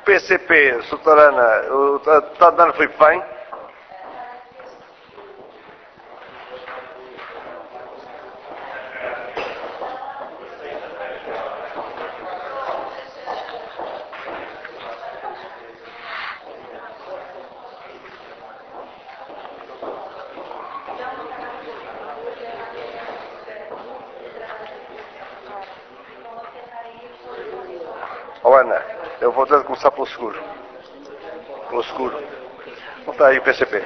PCP, Soutorana, o deputado Ana Filipe vem? Oh, Ana, eu vou ter de começar pelo seguro. Pelo seguro. Não está aí o PCP.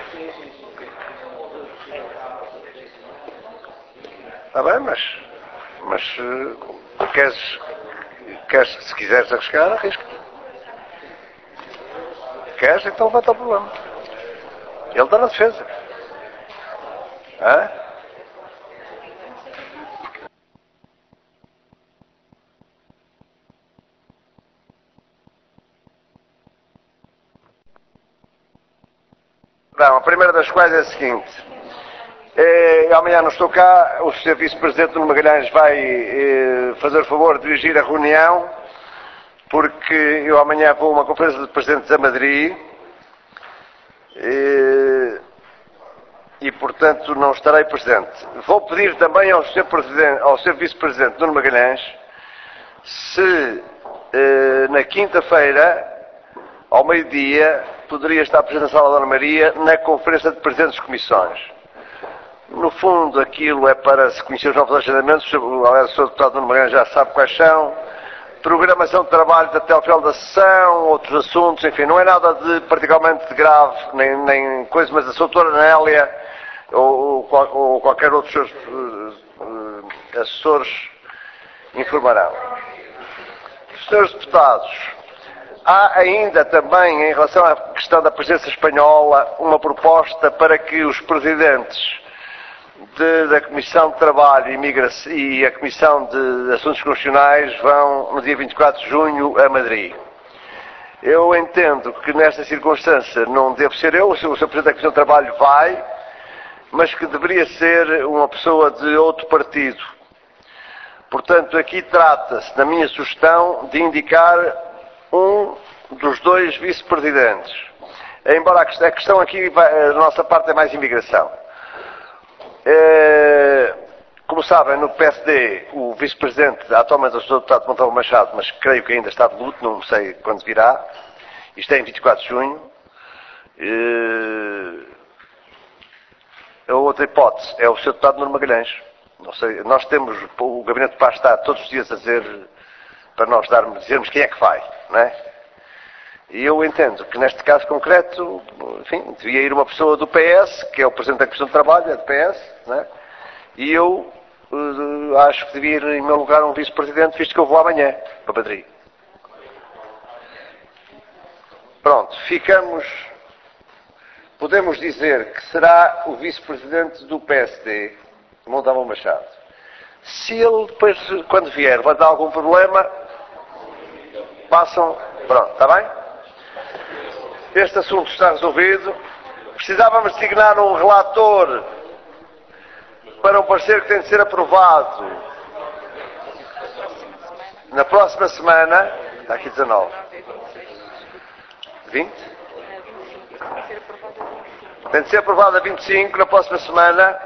Está bem, mas queres, se quiseres arriscar, arrisca. Queres, então levanta o problema. Ele está na defesa. Hã? Não, a primeira das quais é a seguinte. Amanhã não estou cá, o Sr. Vice-Presidente Nuno Magalhães vai fazer o favor de dirigir a reunião, porque eu amanhã vou a uma conferência de Presidentes a Madrid e portanto não estarei presente. Vou pedir também ao Sr. Vice-Presidente Nuno Magalhães se na quinta-feira, ao meio-dia, poderia estar presente na sala da Dona Maria na conferência de Presidentes de Comissões. No fundo, aquilo é para se conhecer os novos agendamentos. Aliás, o Sr. Deputado Nuno Magalhães já sabe quais são. Programação de trabalhos até ao final da sessão, outros assuntos, enfim, não é nada de particularmente grave, nem coisa, mas a Sra. Doutora Nélia ou qualquer outro dos seus assessores informarão. Senhores deputados, há ainda também, em relação à questão da presença espanhola, uma proposta para que os presidentes da Comissão de Trabalho e a Comissão de Assuntos Constitucionais vão, no dia 24 de junho, a Madrid. Eu entendo que nesta circunstância não devo ser eu, o Sr. Presidente da Comissão de Trabalho vai, mas que deveria ser uma pessoa de outro partido. Portanto, aqui trata-se, na minha sugestão, de indicar um dos dois vice-presidentes. Embora a questão aqui, da nossa parte, é mais imigração. Como sabem, no PSD, o vice-presidente, atualmente é o Sr. Deputado Montalvo Machado, mas creio que ainda está de luto, não sei quando virá. Isto é em 24 de junho. A outra hipótese é o Sr. Deputado Nuno Magalhães. Não sei, nós temos, o Gabinete de Paz está todos os dias a dizer, para nós dizermos quem é que vai, não é? E eu entendo que neste caso concreto, enfim, devia ir uma pessoa do PS, que é o Presidente da Comissão de Trabalho, é do PS, não é? E eu acho que devia ir em meu lugar um Vice-Presidente, visto que eu vou amanhã para Madrid. Pronto, podemos dizer que será o Vice-Presidente do PSD, Montalvo Machado. Se ele depois, quando vier, vai dar algum problema, passam, pronto, está bem? Este assunto está resolvido. Precisávamos designar um relator para um parecer que tem de ser aprovado na próxima semana. Está aqui 19. 20? Tem de ser aprovado a 25 na próxima semana.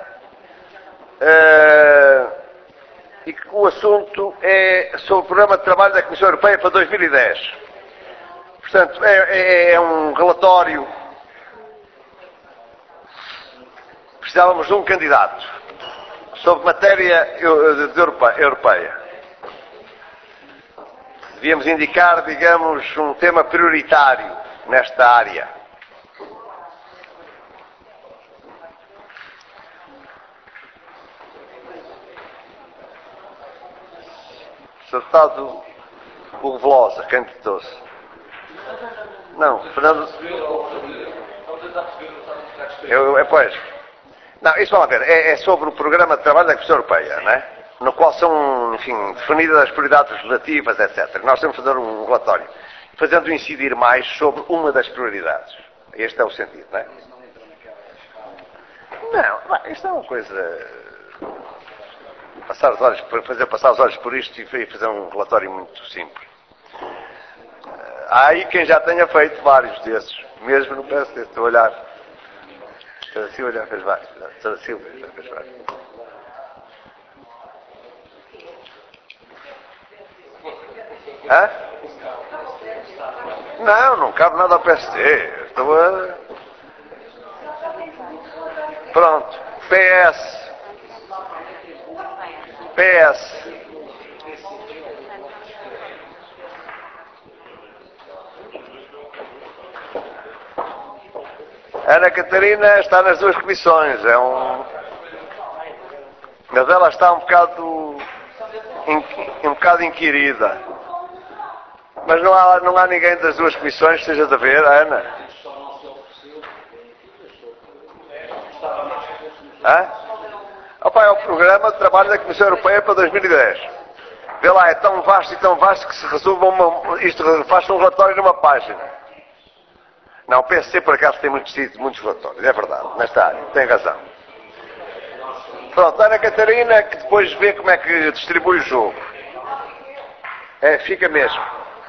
E que o assunto é sobre o programa de trabalho da Comissão Europeia para 2010. Portanto, é um relatório. Precisávamos de um candidato sobre matéria europeia. Devíamos indicar, digamos, um tema prioritário nesta área. Sr. Deputado Hugo Velosa, candidatou-se. Não, Fernando... Pois. Não, isso vamos ver. É sobre o programa de trabalho da Comissão Europeia, não é? No qual são, enfim, definidas as prioridades legislativas, etc. Nós temos de fazer um relatório, fazendo incidir mais sobre uma das prioridades. Este é o sentido, não é? Não, isto é uma coisa... fazer passar os olhos por isto e fazer um relatório muito simples. há aí quem já tenha feito vários desses, mesmo no PSD. Estou a olhar. A Silva já fez vários. A Silva já fez vários. Hã? Não cabe nada ao PSD. Estou a... Pronto. PS. Ana Catarina está nas duas comissões. Mas ela está um bocado inquirida. Mas não há ninguém das duas comissões que esteja a ver, Ana? Hã? Opa, é o programa de trabalho da Comissão Europeia para 2010. Vê lá, é tão vasto que se resume isto faz um relatório numa página. Não, o PSC por acaso tem muitos relatórios, é verdade, nesta área, tem razão. Pronto, Ana Catarina, que depois vê como é que distribui o jogo. Fica mesmo.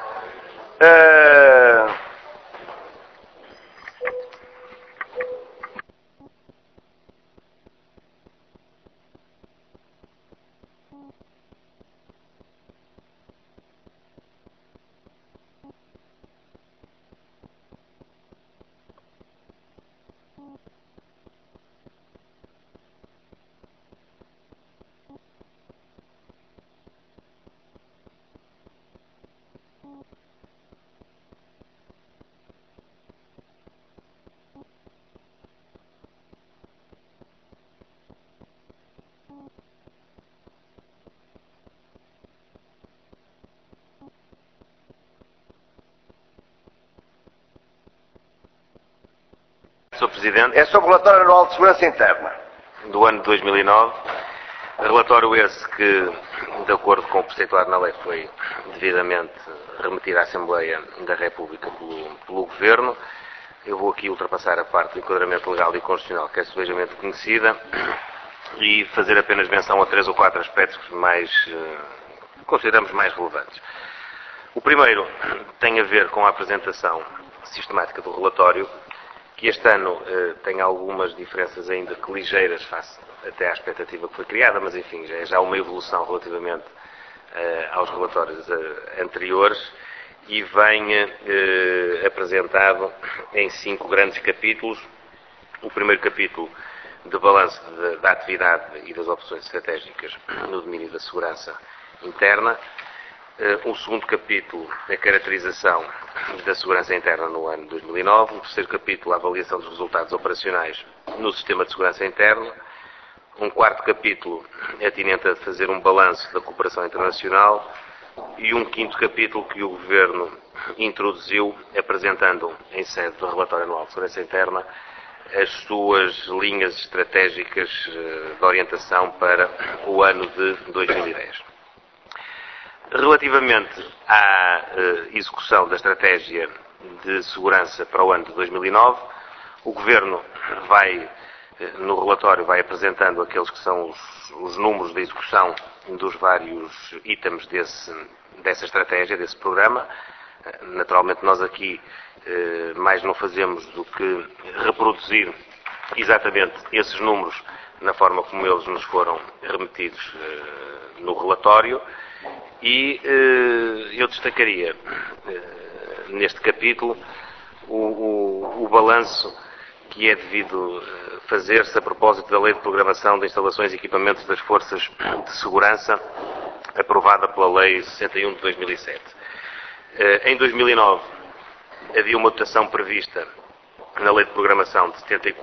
Sr. Presidente, É sobre o relatório anual de segurança interna. do ano de 2009, relatório esse que, de acordo com o preceptuado na lei, foi devidamente remetido à Assembleia da República pelo Governo. Eu vou aqui ultrapassar a parte do enquadramento legal e constitucional, que é subejamente conhecida, e fazer apenas menção a 3 ou 4 aspectos que consideramos mais relevantes. O primeiro tem a ver com a apresentação sistemática do relatório, que este ano tem algumas diferenças ainda que ligeiras face até à expectativa que foi criada, mas enfim, já é já uma evolução relativamente aos relatórios anteriores, e vem apresentado em 5 grandes capítulos. O primeiro capítulo de balanço da atividade e das opções estratégicas no domínio da segurança interna. Um segundo capítulo, a caracterização da segurança interna no ano de 2009. Um terceiro capítulo, a avaliação dos resultados operacionais no sistema de segurança interna. Um quarto capítulo, atinente a fazer um balanço da cooperação internacional. E um quinto capítulo que o Governo introduziu, apresentando em sede do relatório anual de segurança interna as suas linhas estratégicas de orientação para o ano de 2010. Relativamente à execução da estratégia de segurança para o ano de 2009, o Governo no relatório vai apresentando aqueles que são os números de execução dos vários itens dessa estratégia, desse programa. Naturalmente nós aqui mais não fazemos do que reproduzir exatamente esses números na forma como eles nos foram remetidos no relatório. E eu destacaria neste capítulo o balanço que é devido fazer-se a propósito da Lei de Programação de Instalações e Equipamentos das Forças de Segurança, aprovada pela Lei 61 de 2007. Em 2009 havia uma dotação prevista na Lei de Programação de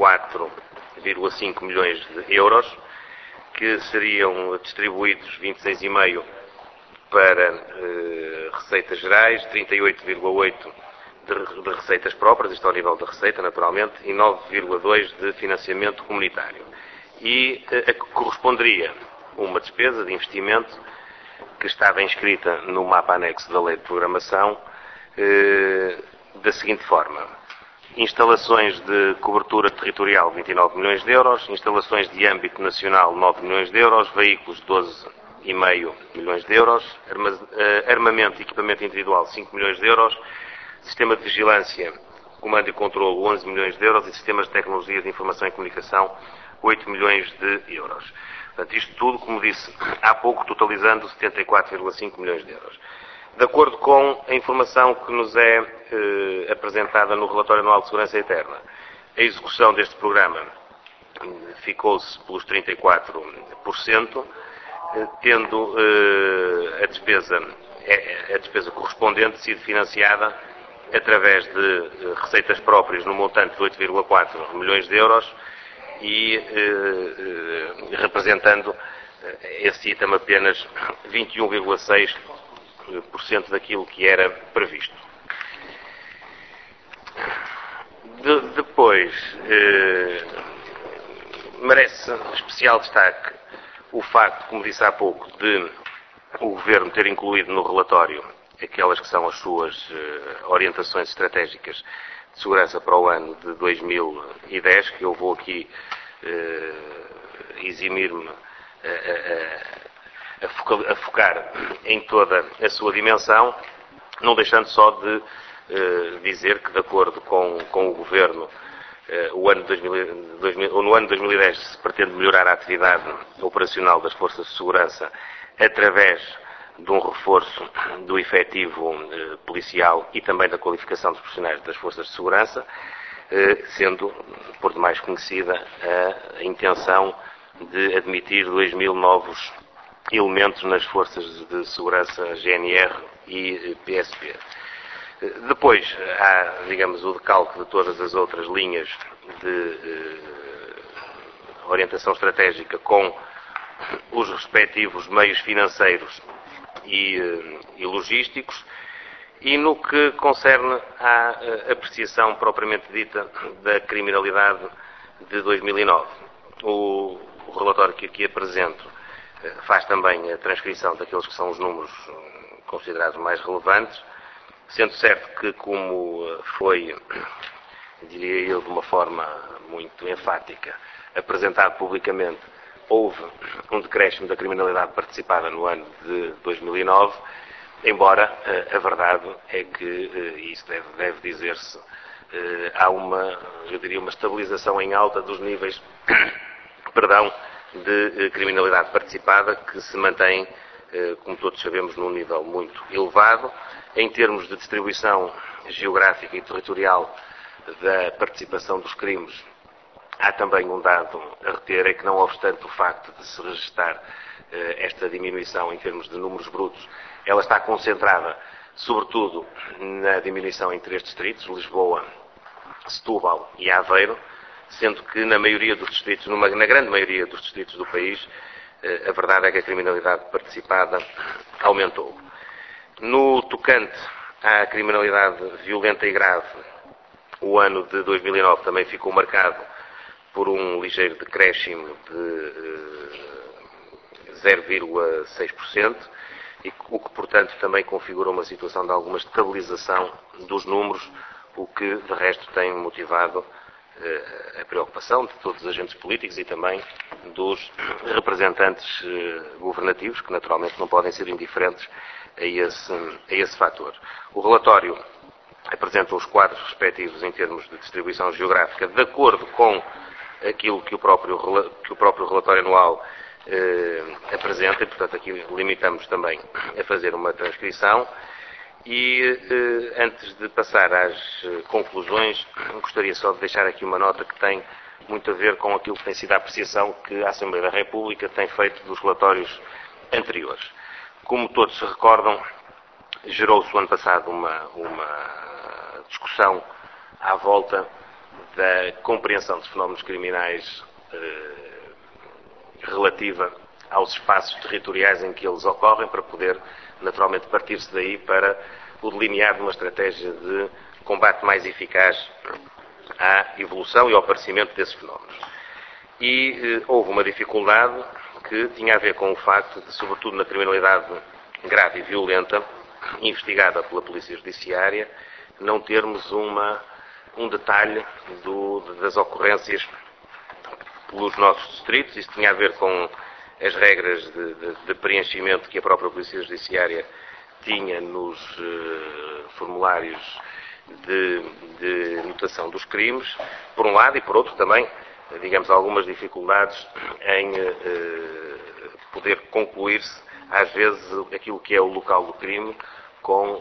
74,5 milhões de euros, que seriam distribuídos 26,5 para receitas gerais, 38,8 de receitas próprias, isto ao nível da receita, naturalmente, e 9,2 de financiamento comunitário. E corresponderia uma despesa de investimento que estava inscrita no mapa anexo da Lei de Programação da seguinte forma: instalações de cobertura territorial 29 milhões de euros, instalações de âmbito nacional 9 milhões de euros, veículos 12,5 milhões de euros, armamento e equipamento individual 5 milhões de euros, sistema de vigilância, comando e controlo, 11 milhões de euros, e sistemas de tecnologia de informação e comunicação, 8 milhões de euros. Portanto, isto tudo, como disse há pouco, totalizando 74,5 milhões de euros. De acordo com a informação que nos é apresentada no Relatório Anual de Segurança Interna, a execução deste programa ficou-se pelos 34%, tendo a despesa correspondente sido financiada através de receitas próprias no montante de 8,4 milhões de euros e representando esse item apenas 21,6% daquilo que era previsto. Depois, merece especial destaque o facto, como disse há pouco, de o Governo ter incluído no relatório aquelas que são as suas orientações estratégicas de segurança para o ano de 2010, que eu vou aqui eximir-me a focar em toda a sua dimensão, não deixando só de dizer que, de acordo com o Governo, no ano de 2010 se pretende melhorar a atividade operacional das forças de segurança através de um reforço do efetivo policial e também da qualificação dos profissionais das forças de segurança, sendo por demais conhecida a intenção de admitir 2.000 novos elementos nas forças de segurança GNR e PSP. Depois há, digamos, o decalque de todas as outras linhas de orientação estratégica com os respectivos meios financeiros e logísticos, e no que concerne à apreciação propriamente dita da criminalidade de 2009. O relatório que aqui apresento faz também a transcrição daqueles que são os números considerados mais relevantes, sendo certo que, como foi, diria eu, de uma forma muito enfática, apresentado publicamente, houve um decréscimo da criminalidade participada no ano de 2009, embora a verdade é que, e isso deve dizer-se, há eu diria, uma estabilização em alta dos níveis de criminalidade participada, que se mantém, como todos sabemos, num nível muito elevado. Em termos de distribuição geográfica e territorial da participação dos crimes, há também um dado a reter, é que, não obstante o facto de se registrar esta diminuição em termos de números brutos, ela está concentrada sobretudo na diminuição em 3 distritos, Lisboa, Setúbal e Aveiro, sendo que na maioria dos distritos, na grande maioria dos distritos do país, a verdade é que a criminalidade participada aumentou. No tocante à criminalidade violenta e grave, o ano de 2009 também ficou marcado por um ligeiro decréscimo de 0,6%, o que, portanto, também configura uma situação de alguma estabilização dos números, o que, de resto, tem motivado a preocupação de todos os agentes políticos e também dos representantes governativos, que naturalmente não podem ser indiferentes a esse fator. O relatório apresenta os quadros respectivos em termos de distribuição geográfica, de acordo com aquilo que o próprio relatório anual apresenta, e, portanto, aqui limitamos também a fazer uma transcrição. E antes de passar às conclusões, gostaria só de deixar aqui uma nota que tem muito a ver com aquilo que tem sido a apreciação que a Assembleia da República tem feito dos relatórios anteriores. Como todos se recordam, gerou-se o ano passado uma discussão à volta da compreensão de fenómenos criminais relativa aos espaços territoriais em que eles ocorrem, para poder naturalmente partir-se daí para o delinear de uma estratégia de combate mais eficaz à evolução e ao aparecimento desses fenómenos. E houve uma dificuldade que tinha a ver com o facto de, sobretudo na criminalidade grave e violenta, investigada pela Polícia Judiciária, não termos um detalhe das ocorrências pelos nossos distritos. Isso tinha a ver com as regras de preenchimento que a própria Polícia Judiciária tinha nos formulários de notação dos crimes, por um lado, e por outro também, digamos, algumas dificuldades em poder concluir-se, às vezes, aquilo que é o local do crime com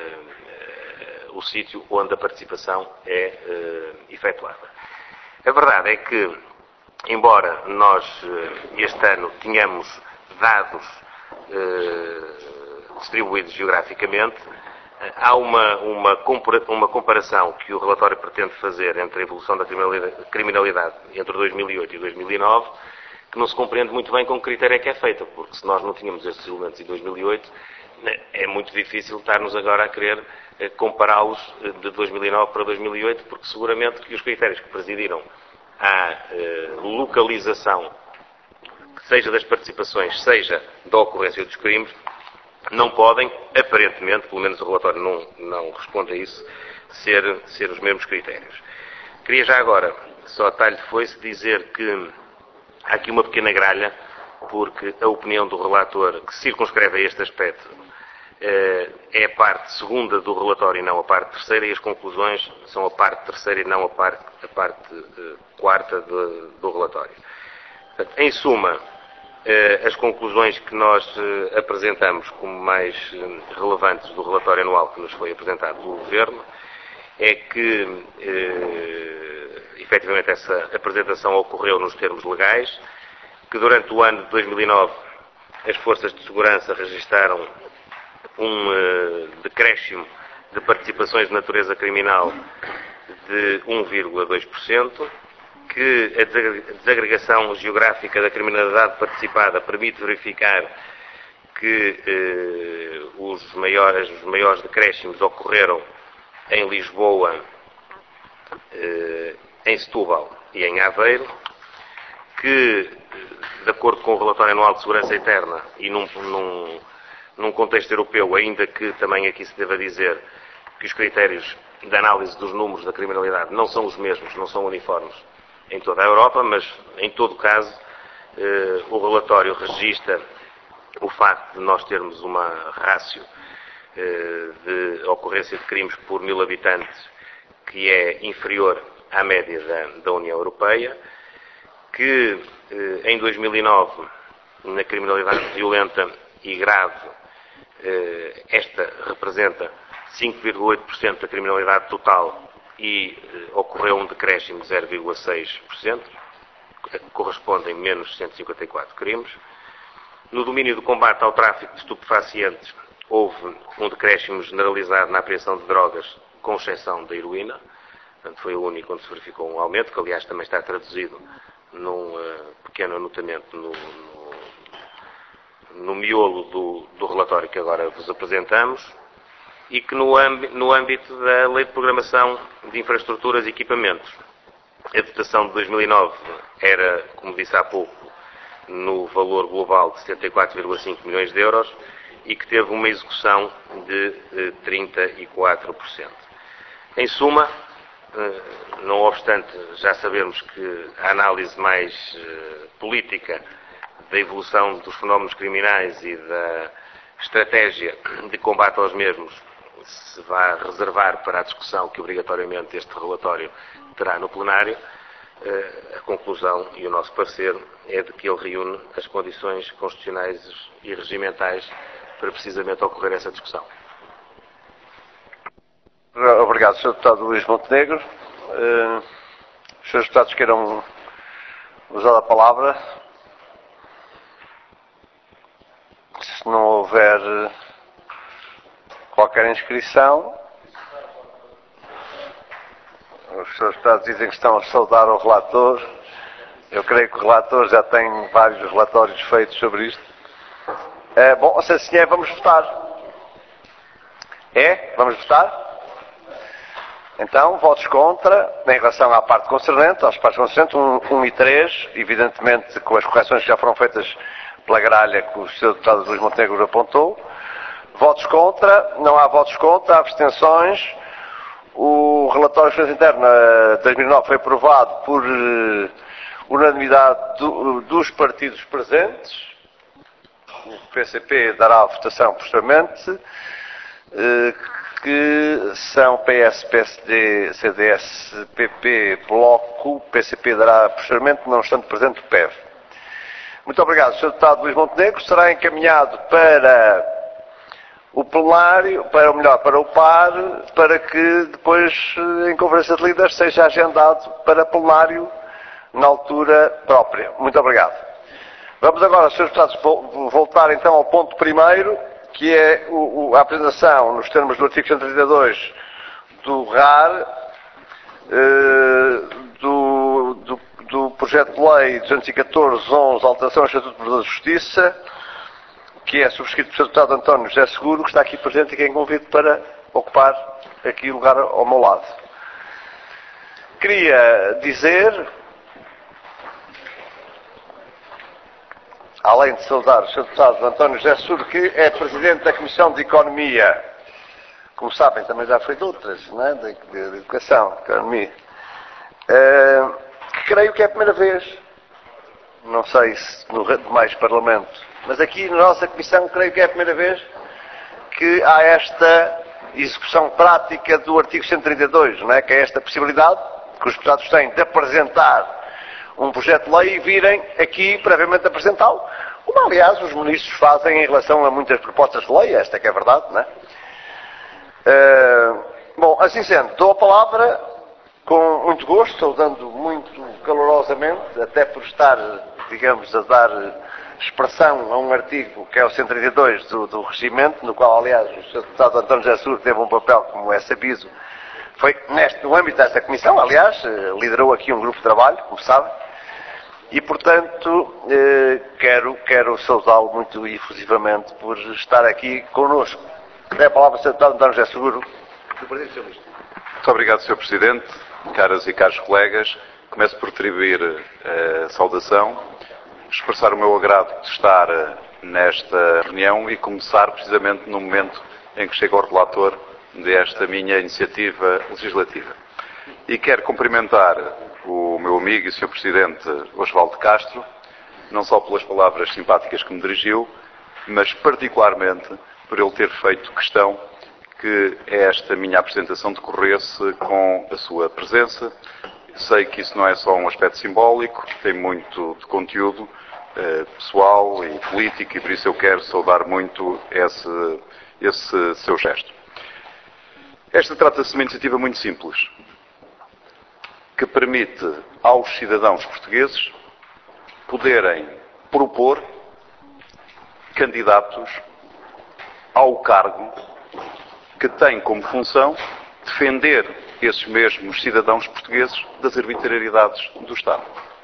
o sítio onde a participação é efetuada. A verdade é que, embora nós este ano tenhamos dados distribuídos geograficamente, há uma comparação que o relatório pretende fazer entre a evolução da criminalidade entre 2008 e 2009, que não se compreende muito bem com que critério é que é feita, porque se nós não tínhamos estes elementos em 2008, é muito difícil estarmos agora a querer compará-los de 2009 para 2008, porque seguramente que os critérios que presidiram à localização, seja das participações, seja da ocorrência dos crimes, não podem, aparentemente, pelo menos o relatório não responde a isso, ser os mesmos critérios. Queria já agora, só a talho de foice, dizer que há aqui uma pequena gralha, porque a opinião do relator que circunscreve a este aspecto é a parte segunda do relatório e não a parte terceira, e as conclusões são a parte terceira e não a parte quarta do relatório. Portanto, em suma, as conclusões que nós apresentamos como mais relevantes do relatório anual que nos foi apresentado pelo Governo é que, efetivamente, essa apresentação ocorreu nos termos legais, que durante o ano de 2009 as forças de segurança registaram um decréscimo de participações de natureza criminal de 1,2%, que a desagregação geográfica da criminalidade participada permite verificar que os maiores decréscimos ocorreram em Lisboa, em Setúbal e em Aveiro, que, de acordo com o relatório anual de segurança interna e num contexto europeu, ainda que também aqui se deva dizer que os critérios de análise dos números da criminalidade não são os mesmos, não são uniformes em toda a Europa, mas, em todo caso, o relatório registra o facto de nós termos uma rácio de ocorrência de crimes por 1000 habitantes que é inferior à média da União Europeia, que em 2009, na criminalidade violenta e grave, esta representa 5,8% da criminalidade total e ocorreu um decréscimo de 0,6%, que correspondem menos 154 crimes. No domínio do combate ao tráfico de estupefacientes, houve um decréscimo generalizado na apreensão de drogas, com exceção da heroína. Portanto, foi o único onde se verificou um aumento, que aliás também está traduzido num pequeno anotamento no miolo do relatório que agora vos apresentamos, e que no âmbito da Lei de Programação de Infraestruturas e Equipamentos, a dotação de 2009 era, como disse há pouco, no valor global de 74,5 milhões de euros e que teve uma execução de 34%. Em suma, não obstante já sabermos que a análise mais política da evolução dos fenómenos criminais e da estratégia de combate aos mesmos se vai reservar para a discussão que obrigatoriamente este relatório terá no plenário, a conclusão e o nosso parecer é de que ele reúne as condições constitucionais e regimentais para precisamente ocorrer essa discussão. Obrigado, Sr. Deputado Luís Montenegro. Os Srs. Deputados queiram usar a palavra. Se não houver qualquer inscrição, os Srs. Deputados dizem que estão a saudar o relator. Eu creio que o relator já tem vários relatórios feitos sobre isto. Bom, se assim é, vamos votar. Vamos votar? Então, votos contra, em relação à parte concernente, aos partes concernentes, 1 e 3, evidentemente com as correções que já foram feitas pela gralha que o Sr. Deputado Luís Montenegro apontou. Votos contra, não há votos contra, há abstenções. O relatório de Segurança Interna 2009 foi aprovado por unanimidade dos partidos presentes. O PCP dará a votação posteriormente, que são PS, PSD, CDS, PP, Bloco, PCP dará posteriormente, não estando presente o PEV. Muito obrigado, Sr. Deputado Luís Montenegro. Será encaminhado para o plenário, para o PAR, para que depois, em conferência de líderes, seja agendado para plenário na altura própria. Muito obrigado. Vamos agora, Srs. Deputados, voltar então ao ponto primeiro, que é a apresentação, nos termos do artigo 132 do RAR, do projeto de lei 214/11, alteração ao Estatuto do Provedor de Justiça, que é subscrito pelo Sr. Deputado António José Seguro, que está aqui presente e que é convido para ocupar aqui o lugar ao meu lado. Queria dizer, além de saudar o Sr. Deputado António José Seguro, que é Presidente da Comissão de Economia, como sabem, também já foi de outras, não é? De Educação, de Economia, que creio que é a primeira vez, não sei se no demais Parlamento, mas aqui na nossa Comissão creio que é a primeira vez que há esta execução prática do artigo 132, não é? Que é esta possibilidade que os deputados têm de apresentar um projeto de lei e virem aqui previamente apresentá-lo, como aliás os ministros fazem em relação a muitas propostas de lei, esta que é a verdade, não é? Bom, assim sendo, dou a palavra com muito gosto, saudando muito calorosamente, até por estar, digamos, a dar expressão a um artigo que é o 132 do regimento, no qual, aliás, o Sr. Deputado António José Seguro teve um papel, como é sabido, foi no âmbito desta comissão, aliás, liderou aqui um grupo de trabalho, como sabem, e, portanto, quero saudá-lo muito efusivamente por estar aqui connosco. Tem a palavra o Sr. Deputado António José Seguro, do Partido Socialista. Muito obrigado, Sr. Presidente, caras e caros colegas. Começo por atribuir a saudação, expressar o meu agrado de estar nesta reunião e começar precisamente no momento em que chega o relator desta minha iniciativa legislativa. E quero cumprimentar o meu amigo e Sr. Presidente Osvaldo Castro, não só pelas palavras simpáticas que me dirigiu, mas particularmente por ele ter feito questão que esta minha apresentação decorresse com a sua presença. Sei que isso não é só um aspecto simbólico, tem muito de conteúdo pessoal e político, e por isso eu quero saudar muito esse seu gesto. Esta trata-se de uma iniciativa muito simples, que permite aos cidadãos portugueses poderem propor candidatos ao cargo que tem como função defender esses mesmos cidadãos portugueses das arbitrariedades do Estado.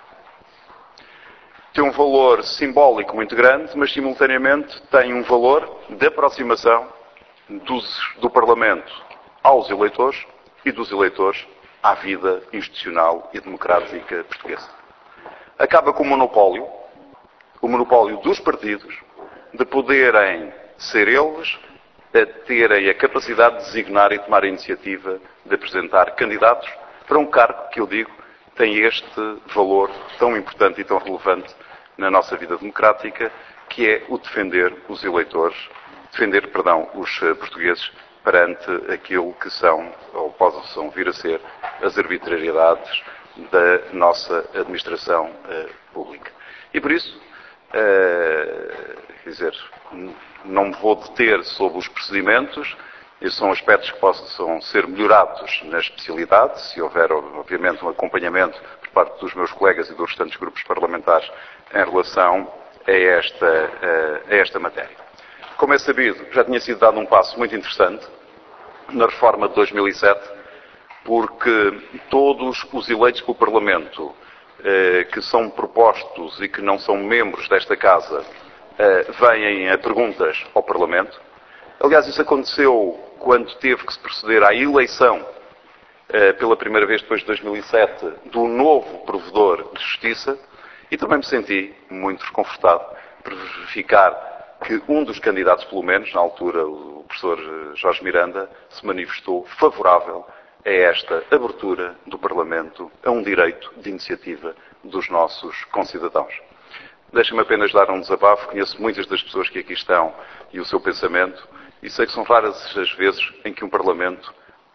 Tem um valor simbólico muito grande, mas simultaneamente tem um valor de aproximação do Parlamento aos eleitores e dos eleitores à vida institucional e democrática portuguesa. Acaba com o monopólio dos partidos, de poderem ser eles a terem a capacidade de designar e tomar a iniciativa de apresentar candidatos para um cargo que, eu digo, tem este valor tão importante e tão relevante na nossa vida democrática, que é o defender os eleitores, os portugueses perante aquilo que são, ou possam vir a ser, as arbitrariedades da nossa administração pública. E por isso, não me vou deter sobre os procedimentos. Esses são aspectos que possam ser melhorados na especialidade, se houver, obviamente, um acompanhamento por parte dos meus colegas e dos restantes grupos parlamentares em relação a esta matéria. Como é sabido, já tinha sido dado um passo muito interessante na reforma de 2007, porque todos os eleitos pelo Parlamento que são propostos e que não são membros desta Casa vêm a perguntas ao Parlamento. Aliás, isso aconteceu quando teve que se proceder à eleição, pela primeira vez depois de 2007, do novo Provedor de Justiça, e também me senti muito reconfortado por verificar que um dos candidatos, pelo menos, na altura, o professor Jorge Miranda, se manifestou favorável a esta abertura do Parlamento a um direito de iniciativa dos nossos concidadãos. Deixa-me apenas dar um desabafo. Conheço muitas das pessoas que aqui estão e o seu pensamento, e sei que são raras as vezes em que um Parlamento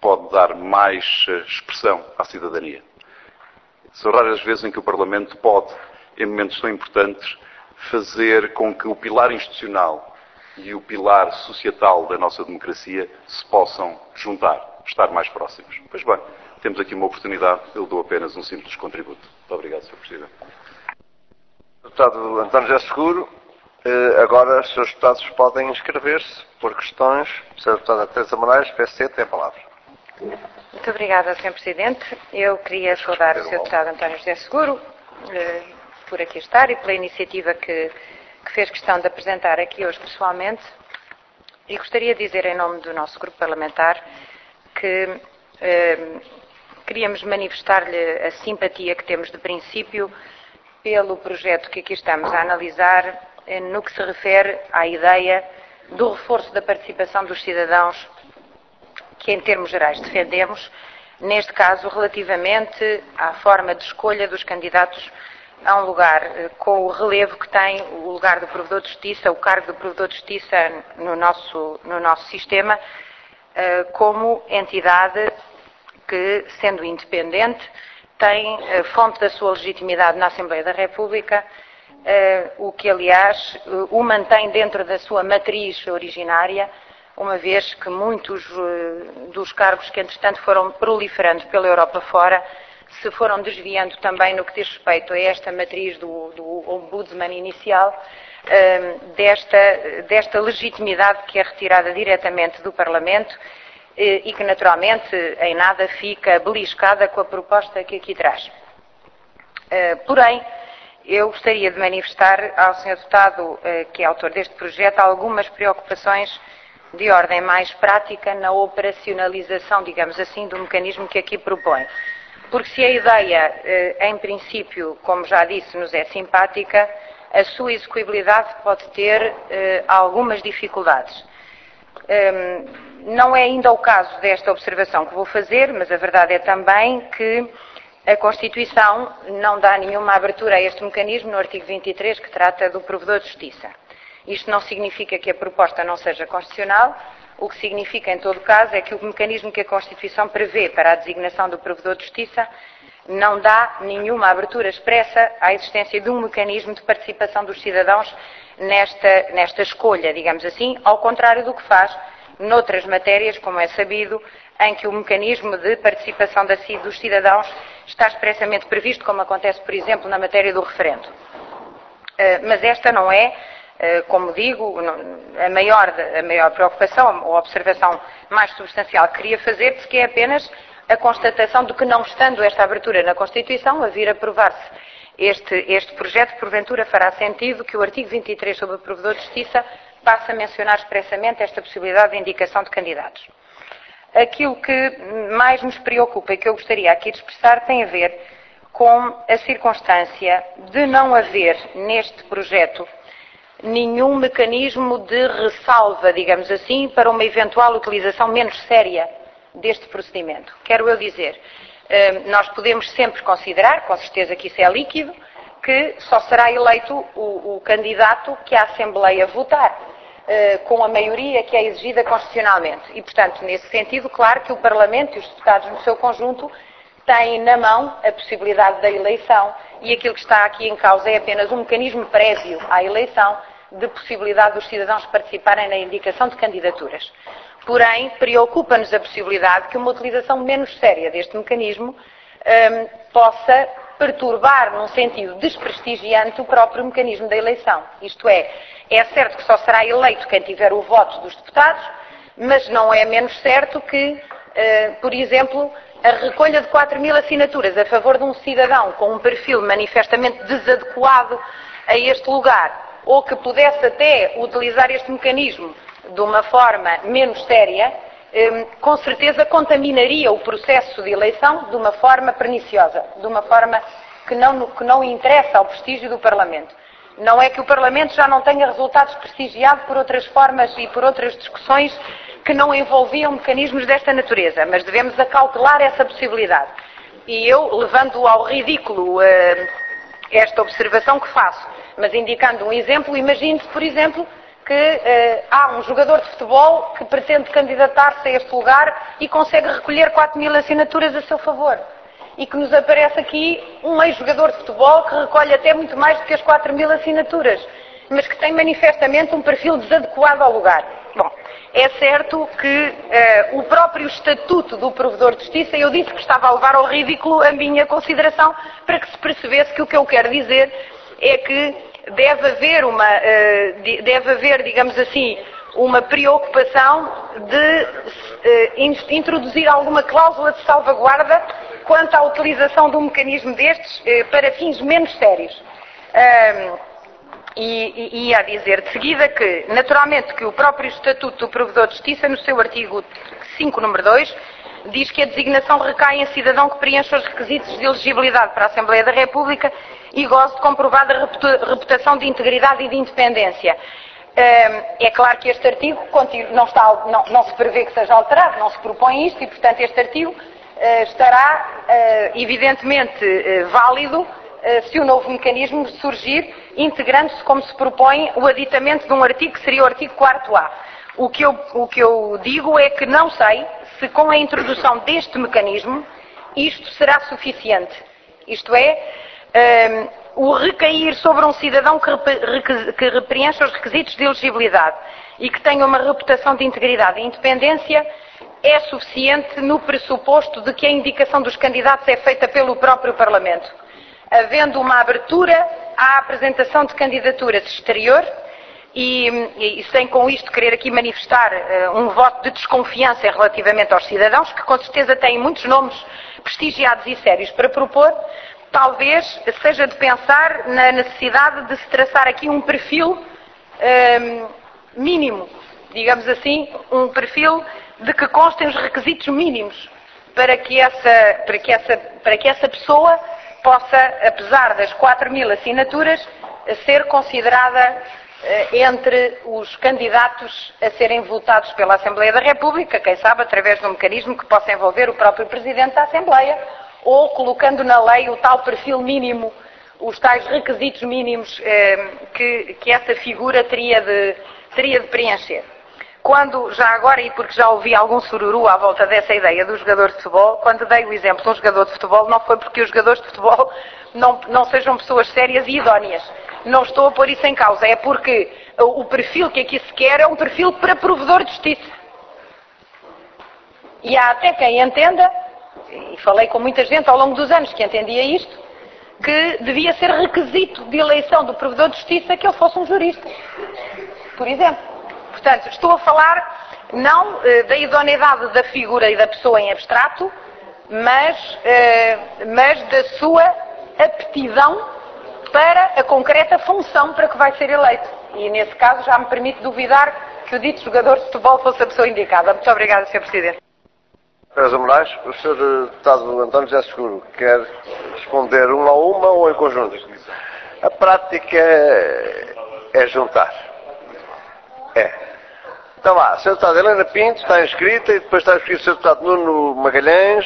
pode dar mais expressão à cidadania. São raras as vezes em que o Parlamento pode, em momentos tão importantes, fazer com que o pilar institucional e o pilar societal da nossa democracia se possam juntar, estar mais próximos. Pois bem, temos aqui uma oportunidade, eu dou apenas um simples contributo. Muito obrigado, Sr. Presidente. Deputado António José Seguro, agora os seus deputados podem inscrever-se por questões. A Sra. Deputada Teresa Moraes, PSC, tem a palavra. Muito obrigada, Sr. Presidente. Eu queria saudar o Sr. Deputado António José Seguro por aqui estar e pela iniciativa que fez questão de apresentar aqui hoje pessoalmente. E gostaria de dizer em nome do nosso grupo parlamentar que queríamos manifestar-lhe a simpatia que temos de princípio pelo projeto que aqui estamos a analisar no que se refere à ideia do reforço da participação dos cidadãos que, em termos gerais, defendemos, neste caso, relativamente à forma de escolha dos candidatos a um lugar com o relevo que tem o lugar do Provedor de Justiça, o cargo do Provedor de Justiça no nosso sistema, como entidade que, sendo independente, tem fonte da sua legitimidade na Assembleia da República, o que, aliás, o mantém dentro da sua matriz originária, uma vez que muitos dos cargos que, entretanto, foram proliferando pela Europa fora, se foram desviando também no que diz respeito a esta matriz do ombudsman inicial, desta legitimidade que é retirada diretamente do Parlamento e que, naturalmente, em nada fica beliscada com a proposta que aqui traz. Porém, eu gostaria de manifestar ao Sr. Deputado, que é autor deste projeto, algumas preocupações de ordem mais prática na operacionalização, digamos assim, do mecanismo que aqui propõe. Porque se a ideia, em princípio, como já disse, nos é simpática, a sua execuibilidade pode ter algumas dificuldades. Não é ainda o caso desta observação que vou fazer, mas a verdade é também que a Constituição não dá nenhuma abertura a este mecanismo no artigo 23, que trata do Provedor de Justiça. Isto não significa que a proposta não seja constitucional, o que significa, em todo caso, é que o mecanismo que a Constituição prevê para a designação do Provedor de Justiça não dá nenhuma abertura expressa à existência de um mecanismo de participação dos cidadãos nesta escolha, digamos assim, ao contrário do que faz noutras matérias, como é sabido, em que o mecanismo de participação dos cidadãos está expressamente previsto, como acontece, por exemplo, na matéria do referendo. Mas esta não é, como digo, a maior preocupação ou observação mais substancial que queria fazer, porque é apenas a constatação de que, não estando esta abertura na Constituição, a vir a aprovar-se este projeto, porventura fará sentido que o artigo 23 sobre o Provedor de Justiça passe a mencionar expressamente esta possibilidade de indicação de candidatos. Aquilo que mais nos preocupa e que eu gostaria aqui de expressar tem a ver com a circunstância de não haver neste projeto nenhum mecanismo de ressalva, digamos assim, para uma eventual utilização menos séria deste procedimento. Quero eu dizer, nós podemos sempre considerar, com certeza que isso é líquido, que só será eleito o candidato que a Assembleia votar, com a maioria que é exigida constitucionalmente. E, portanto, nesse sentido, claro que o Parlamento e os deputados no seu conjunto têm na mão a possibilidade da eleição e aquilo que está aqui em causa é apenas um mecanismo prévio à eleição de possibilidade dos cidadãos participarem na indicação de candidaturas. Porém, preocupa-nos a possibilidade que uma utilização menos séria deste mecanismo possa perturbar, num sentido desprestigiante, o próprio mecanismo da eleição. Isto é certo que só será eleito quem tiver o voto dos deputados, mas não é menos certo que, por exemplo, a recolha de 4.000 assinaturas a favor de um cidadão com um perfil manifestamente desadequado a este lugar, ou que pudesse até utilizar este mecanismo de uma forma menos séria, com certeza contaminaria o processo de eleição de uma forma perniciosa, de uma forma que não interessa ao prestígio do Parlamento. Não é que o Parlamento já não tenha resultados prestigiados por outras formas e por outras discussões que não envolviam mecanismos desta natureza, mas devemos acautelar essa possibilidade. E eu, levando ao ridículo esta observação que faço, mas indicando um exemplo, imagine-se, por exemplo, que há um jogador de futebol que pretende candidatar-se a este lugar e consegue recolher 4.000 assinaturas a seu favor. E que nos aparece aqui um ex-jogador de futebol que recolhe até muito mais do que as 4.000 assinaturas, mas que tem manifestamente um perfil desadequado ao lugar. Bom, é certo que o próprio estatuto do provedor de justiça, eu disse que estava a levar ao ridículo a minha consideração para que se percebesse que o que eu quero dizer é que deve haver, digamos assim, uma preocupação de introduzir alguma cláusula de salvaguarda quanto à utilização de um mecanismo destes para fins menos sérios. E ia dizer de seguida que, naturalmente, que o próprio Estatuto do Provedor de Justiça, no seu artigo 5, número 2, diz que a designação recai em cidadão que preencha os requisitos de elegibilidade para a Assembleia da República e goze de comprovada reputação de integridade e de independência. É claro que este artigo não se prevê que seja alterado, não se propõe isto e, portanto, este artigo estará evidentemente válido se o novo mecanismo surgir, integrando-se, como se propõe, o aditamento de um artigo que seria o artigo 4A. O que eu digo é que não sei se com a introdução deste mecanismo isto será suficiente. Isto é, o recair sobre um cidadão que preencha os requisitos de elegibilidade e que tenha uma reputação de integridade e independência é suficiente no pressuposto de que a indicação dos candidatos é feita pelo próprio Parlamento. Havendo uma abertura à apresentação de candidaturas exterior, e sem com isto querer aqui manifestar um voto de desconfiança relativamente aos cidadãos, que com certeza têm muitos nomes prestigiados e sérios para propor, talvez seja de pensar na necessidade de se traçar aqui um perfil mínimo, digamos assim, um perfil de que constem os requisitos mínimos para que essa pessoa possa, apesar das 4.000 assinaturas, ser considerada entre os candidatos a serem votados pela Assembleia da República, quem sabe através de um mecanismo que possa envolver o próprio Presidente da Assembleia, ou colocando na lei o tal perfil mínimo, os tais requisitos mínimos que essa figura teria de preencher. Quando, já agora, e porque já ouvi algum sururu à volta dessa ideia do jogador de futebol, quando dei o exemplo de um jogador de futebol, não foi porque os jogadores de futebol não sejam pessoas sérias e idóneas. Não estou a pôr isso em causa, é porque o perfil que aqui se quer é um perfil para provedor de justiça. E há até quem entenda, e falei com muita gente ao longo dos anos que entendia isto, que devia ser requisito de eleição do provedor de justiça que ele fosse um jurista, por exemplo. Portanto, estou a falar não da idoneidade da figura e da pessoa em abstrato, mas da sua aptidão para a concreta função para que vai ser eleito. E, nesse caso, já me permite duvidar que o dito jogador de futebol fosse a pessoa indicada. Muito obrigada, Sr. Presidente. Sr. Moraes, o Sr. Deputado António José Seguro quer responder uma a uma ou em conjunto? A prática é juntar. Então lá, Sr. Deputado Helena Pinto está inscrita e depois está inscrito o Sr. Deputado Nuno Magalhães.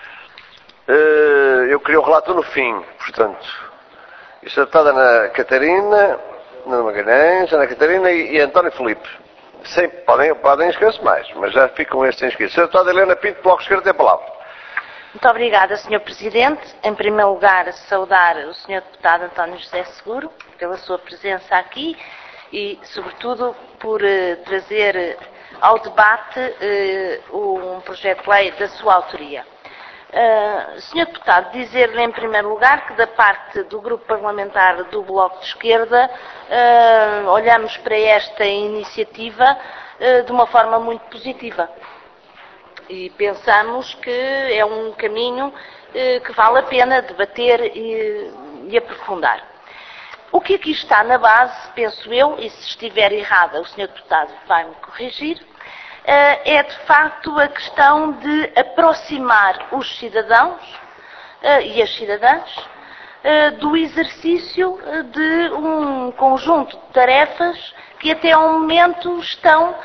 Eu queria o relato no fim, portanto. E o Sr. Deputado Ana Catarina, Nuno Magalhães, Ana Catarina e António Filipe. Sim, podem inscrever-se mais, mas já ficam estes inscritos. Sr. Deputado Helena Pinto, Bloco Esquerdo, tem a palavra. Muito obrigada, Sr. Presidente. Em primeiro lugar, saudar o Sr. Deputado António José Seguro pela sua presença aqui e, sobretudo, por trazer ao debate um projeto de lei da sua autoria. Sr. Deputado, dizer-lhe em primeiro lugar que da parte do Grupo Parlamentar do Bloco de Esquerda olhamos para esta iniciativa de uma forma muito positiva e pensamos que é um caminho que vale a pena debater e aprofundar. O que aqui está na base, penso eu, e se estiver errada o Sr. Deputado vai-me corrigir, é de facto a questão de aproximar os cidadãos e as cidadãs do exercício de um conjunto de tarefas que até ao momento estão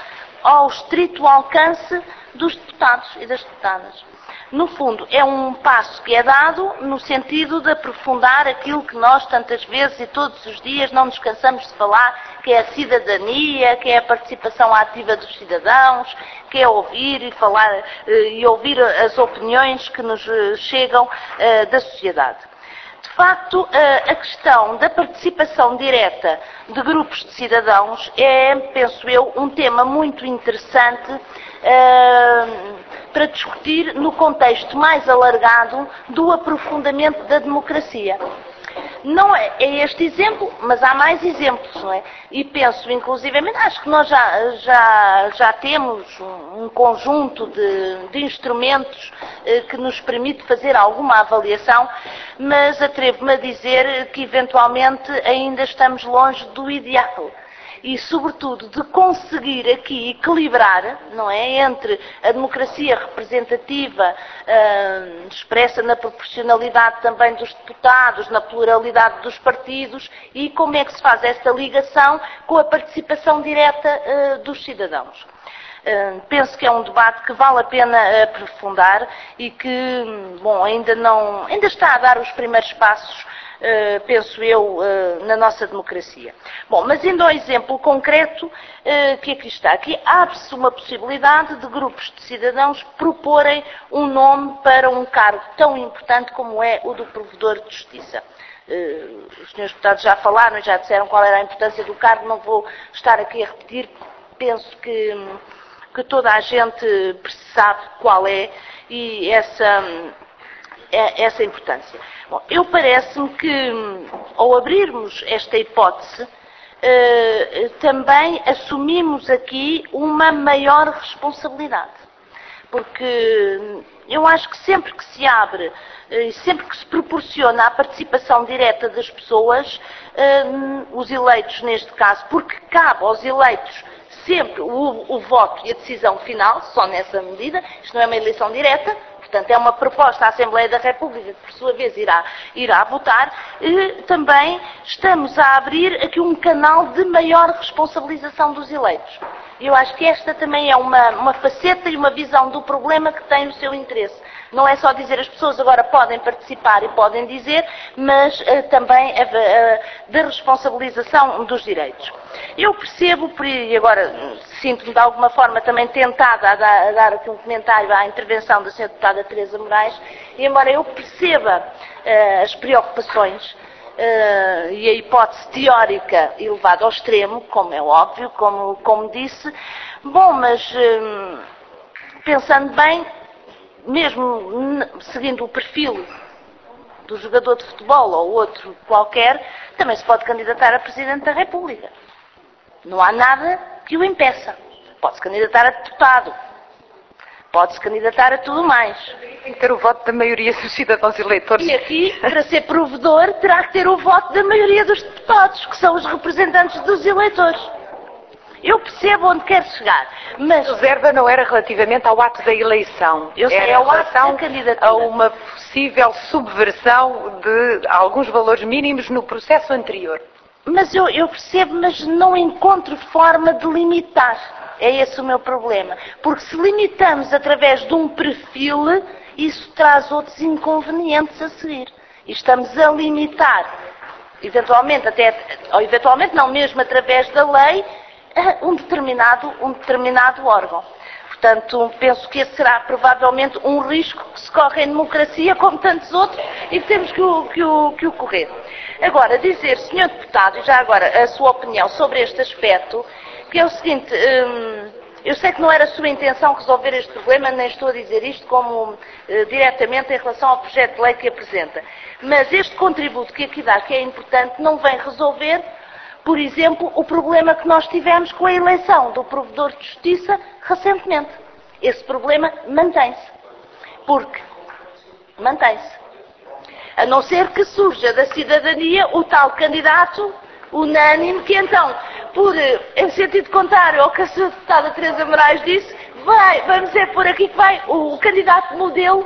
ao estrito alcance dos deputados e das deputadas. No fundo, é um passo que é dado no sentido de aprofundar aquilo que nós tantas vezes e todos os dias não nos cansamos de falar, que é a cidadania, que é a participação ativa dos cidadãos, que é ouvir e falar e ouvir as opiniões que nos chegam da sociedade. De facto, a questão da participação direta de grupos de cidadãos é, penso eu, um tema muito interessante para discutir no contexto mais alargado do aprofundamento da democracia. Não é este exemplo, mas há mais exemplos, não é? E penso, inclusivamente, acho que nós já temos um conjunto de instrumentos que nos permite fazer alguma avaliação, mas atrevo-me a dizer que, eventualmente, ainda estamos longe do ideal. E, sobretudo, de conseguir aqui equilibrar, não é, entre a democracia representativa, expressa na proporcionalidade também dos deputados, na pluralidade dos partidos, e como é que se faz esta ligação com a participação direta dos cidadãos. Penso que é um debate que vale a pena aprofundar e que, bom, ainda está a dar os primeiros passos, penso eu, na nossa democracia. Bom, mas indo ao exemplo concreto que aqui está. Aqui abre-se uma possibilidade de grupos de cidadãos proporem um nome para um cargo tão importante como é o do Provedor de Justiça. Os senhores deputados já falaram e já disseram qual era a importância do cargo, não vou estar aqui a repetir, penso que toda a gente sabe qual é e essa importância. Bom, eu parece-me que, ao abrirmos esta hipótese, também assumimos aqui uma maior responsabilidade. Porque eu acho que sempre que se abre e sempre que se proporciona a participação direta das pessoas, os eleitos neste caso, porque cabe aos eleitos sempre o voto e a decisão final, só nessa medida, isto não é uma eleição direta, portanto é uma proposta à Assembleia da República que por sua vez irá votar, e também estamos a abrir aqui um canal de maior responsabilização dos eleitos. Eu acho que esta também é uma faceta e uma visão do problema que tem o seu interesse. Não é só dizer as pessoas agora podem participar e podem dizer, mas também da responsabilização dos direitos. Eu percebo, e agora sinto-me de alguma forma também tentada a dar aqui um comentário à intervenção da Sra. Deputada Teresa Moraes, e embora eu perceba as preocupações e a hipótese teórica elevada ao extremo, como é óbvio, como disse, bom, mas pensando bem, mesmo seguindo o perfil do jogador de futebol ou outro qualquer, também se pode candidatar a Presidente da República. Não há nada que o impeça. Pode-se candidatar a deputado. Pode-se candidatar a tudo mais. Tem que ter o voto da maioria dos cidadãos eleitores. E aqui, para ser provedor, terá que ter o voto da maioria dos deputados, que são os representantes dos eleitores. Eu percebo onde quer chegar, mas... A reserva não era relativamente ao ato da eleição. Eu sei, era ao ato da candidatura. A uma possível subversão de alguns valores mínimos no processo anterior. Mas eu percebo, mas não encontro forma de limitar. É esse o meu problema. Porque se limitamos através de um perfil, isso traz outros inconvenientes a seguir. E estamos a limitar, eventualmente não, mesmo através da lei, um determinado órgão. Portanto, penso que esse será provavelmente um risco que se corre em democracia, como tantos outros, e que temos que o correr. Agora, dizer, Sr. Deputado, e já agora a sua opinião sobre este aspecto, que é o seguinte, eu sei que não era a sua intenção resolver este problema, nem estou a dizer isto como diretamente em relação ao projeto de lei que apresenta, mas este contributo que aqui dá, que é importante, não vem resolver, por exemplo, o problema que nós tivemos com a eleição do Provedor de Justiça recentemente. Esse problema mantém-se. Porque mantém-se. A não ser que surja da cidadania o tal candidato unânime que então, em sentido contrário ao que a Sra. Deputada Teresa Moraes disse, vamos por aqui que vai o candidato modelo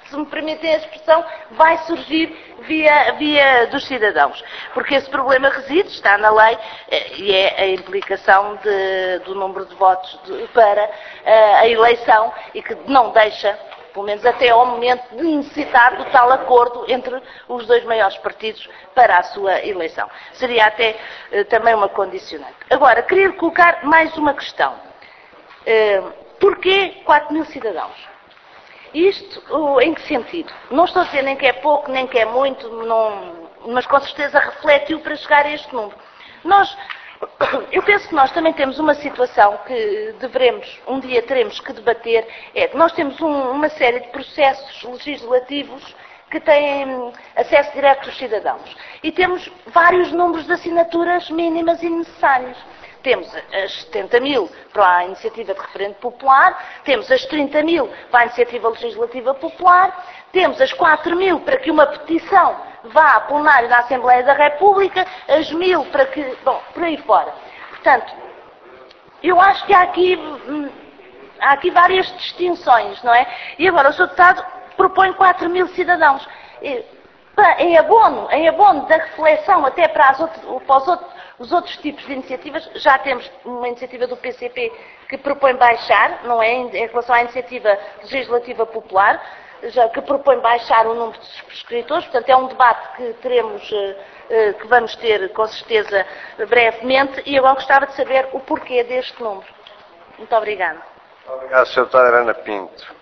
se me permitem a expressão, vai surgir via dos cidadãos. Porque esse problema reside, está na lei, e é a implicação do número de votos para a eleição e que não deixa, pelo menos até ao momento, de necessitar do tal acordo entre os dois maiores partidos para a sua eleição. Seria até também uma condicionante. Agora, queria colocar mais uma questão. Porquê 4.000 cidadãos? Isto em que sentido? Não estou a dizer nem que é pouco, nem que é muito, mas com certeza reflete-o para chegar a este número. Eu penso que nós também temos uma situação que um dia teremos que debater, é que nós temos uma série de processos legislativos que têm acesso direto dos cidadãos. E temos vários números de assinaturas mínimas e necessárias. Temos as 70.000 para a iniciativa de referendo popular, temos as 30.000 para a iniciativa legislativa popular, temos as 4.000 para que uma petição vá a plenário da Assembleia da República, as 1.000 para que... Bom, por aí fora. Portanto, eu acho que há aqui várias distinções, não é? E agora o Sr. Deputado propõe 4.000 cidadãos. Em abono da reflexão até para os outros tipos de iniciativas, já temos uma iniciativa do PCP que propõe baixar, não é? Em relação à iniciativa legislativa popular, que propõe baixar o número de subscritores, portanto é um debate que que vamos ter com certeza brevemente, e agora gostava de saber o porquê deste número. Muito obrigada. Obrigado, Sr. Deputado Arana Pinto.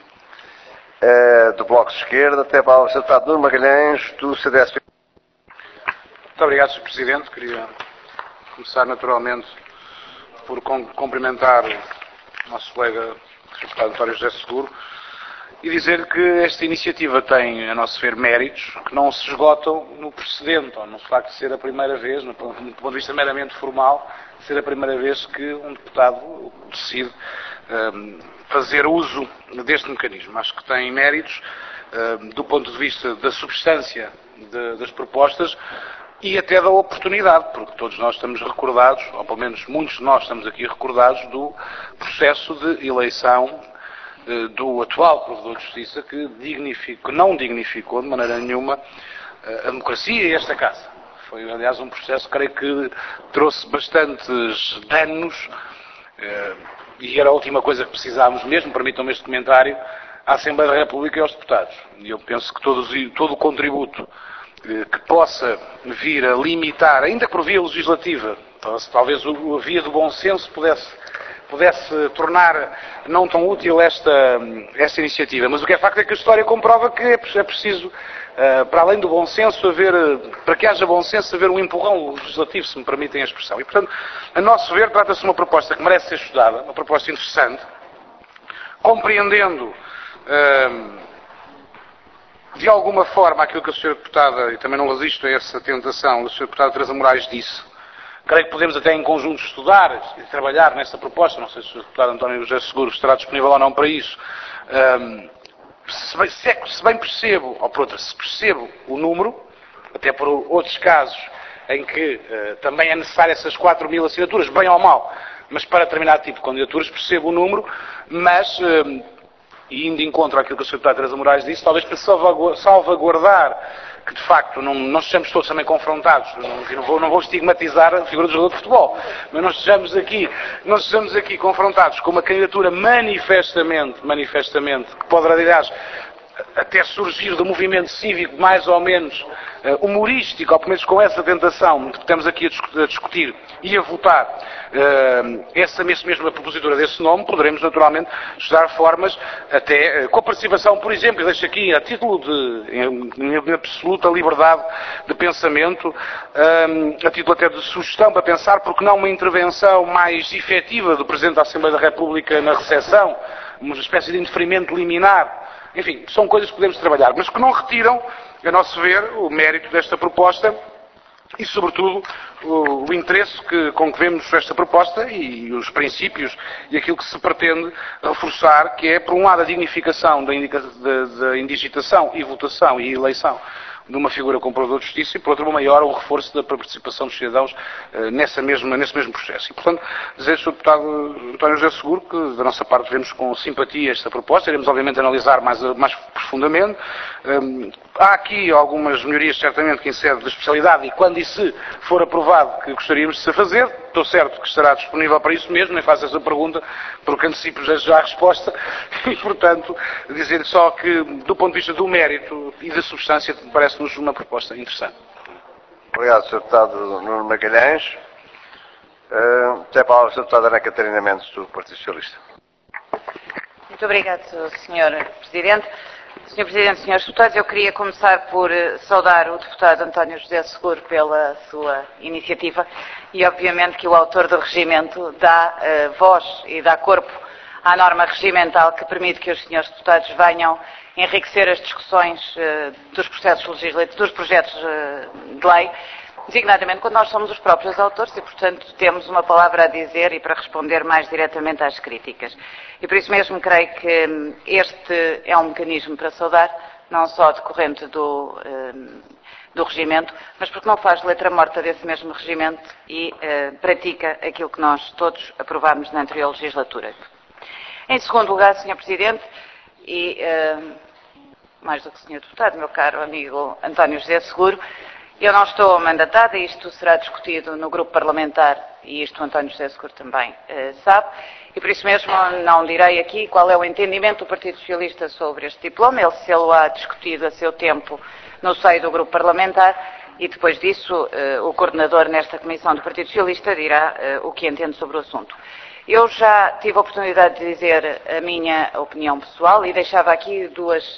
Do Bloco de Esquerda, até para o Sr. Deputado Nuno Magalhães, do CDS. Muito obrigado, Sr. Presidente. Queria começar naturalmente por cumprimentar o nosso colega, Sr. Deputado António José Seguro, e dizer que esta iniciativa tem, a nosso ver, méritos que não se esgotam no precedente, ou no facto de ser a primeira vez, do ponto de vista meramente formal, ser a primeira vez que um deputado decide fazer uso deste mecanismo. Acho que tem méritos do ponto de vista da substância das propostas e até da oportunidade, porque todos nós estamos recordados, ou pelo menos muitos de nós estamos aqui recordados, do processo de eleição do atual Provedor de Justiça que não dignificou de maneira nenhuma a democracia e esta Casa. Foi, aliás, um processo, creio que trouxe bastantes danos e era a última coisa que precisávamos mesmo, permitam-me este comentário, à Assembleia da República e aos deputados. E eu penso que todo o contributo que possa vir a limitar, ainda que por via legislativa, talvez a via do bom senso pudesse tornar não tão útil esta iniciativa. Mas o que é facto é que a história comprova que é preciso, para além do bom senso, para que haja bom senso, haver um empurrão legislativo, se me permitem a expressão. E, portanto, a nosso ver, trata-se de uma proposta que merece ser estudada, uma proposta interessante, compreendendo de alguma forma aquilo que a Sra. Deputada, e também não resisto a essa tentação, a Sra. Deputada Teresa Moraes disse. Creio que podemos até em conjunto estudar e trabalhar nesta proposta. Não sei se o Sr. Deputado António José Seguro estará disponível ou não para isso. Se bem percebo, ou por outra, se percebo o número, até por outros casos em que também é necessário essas 4.000 assinaturas, bem ou mal, mas para determinado tipo de candidaturas percebo o número, mas, e indo de encontro àquilo que a Sra. Deputada Teresa Moraes disse, talvez para salvaguardar que de facto não estejamos todos também confrontados, não vou estigmatizar a figura do jogador de futebol, mas não estejamos aqui confrontados com uma candidatura manifestamente, que poderá, aliás, até surgir do movimento cívico mais ou menos humorístico, ou pelo menos com essa tentação que estamos aqui a discutir e a votar essa mesma propositura desse nome, poderemos naturalmente estudar formas, até com a participação, por exemplo, e deixo aqui a título de absoluta liberdade de pensamento, a título até de sugestão para pensar, porque não uma intervenção mais efetiva do Presidente da Assembleia da República na recepção, uma espécie de indeferimento liminar. Enfim, são coisas que podemos trabalhar, mas que não retiram, a nosso ver, o mérito desta proposta e, sobretudo, o interesse com que vemos esta proposta e os princípios e aquilo que se pretende reforçar, que é, por um lado, a dignificação da indigitação e votação e eleição de uma figura como Provedor de Justiça e, por outra, uma maior ou reforço da participação dos cidadãos nesse mesmo processo. E, portanto, dizer, Sr. Deputado António José Seguro, que da nossa parte vemos com simpatia esta proposta, iremos obviamente analisar mais profundamente. Há aqui algumas melhorias, certamente, que em sede de especialidade e quando e se for aprovado que gostaríamos de se fazer. Estou certo que estará disponível para isso mesmo, nem faço essa pergunta, porque antecipo já a resposta e, portanto, dizer só que, do ponto de vista do mérito e da substância, parece-nos uma proposta interessante. Obrigado, Sr. Deputado Nuno Magalhães. Tem a palavra a Sra. Deputada Ana Catarina Mendes, do Partido Socialista. Muito obrigado, Sr. Presidente. Sr. Presidente, Srs. Deputados, eu queria começar por saudar o deputado António José Seguro pela sua iniciativa e, obviamente, que o autor do regimento dá voz e dá corpo à norma regimental que permite que os Srs. Deputados venham enriquecer as discussões dos processos legislativos, dos projetos de lei, designadamente quando nós somos os próprios autores e, portanto, temos uma palavra a dizer e para responder mais diretamente às críticas. E por isso mesmo creio que este é um mecanismo para saudar, não só decorrente do regimento, mas porque não faz letra morta desse mesmo regimento e pratica aquilo que nós todos aprovámos na anterior legislatura. Em segundo lugar, Sr. Presidente, e mais do que Sr. Deputado, meu caro amigo António José Seguro, eu não estou mandatada, isto será discutido no grupo parlamentar e isto o António José Seguro também sabe, e por isso mesmo não direi aqui qual é o entendimento do Partido Socialista sobre este diploma, ele se ele há discutido a seu tempo no seio do grupo parlamentar e depois disso o coordenador nesta comissão do Partido Socialista dirá o que entende sobre o assunto. Eu já tive a oportunidade de dizer a minha opinião pessoal e deixava aqui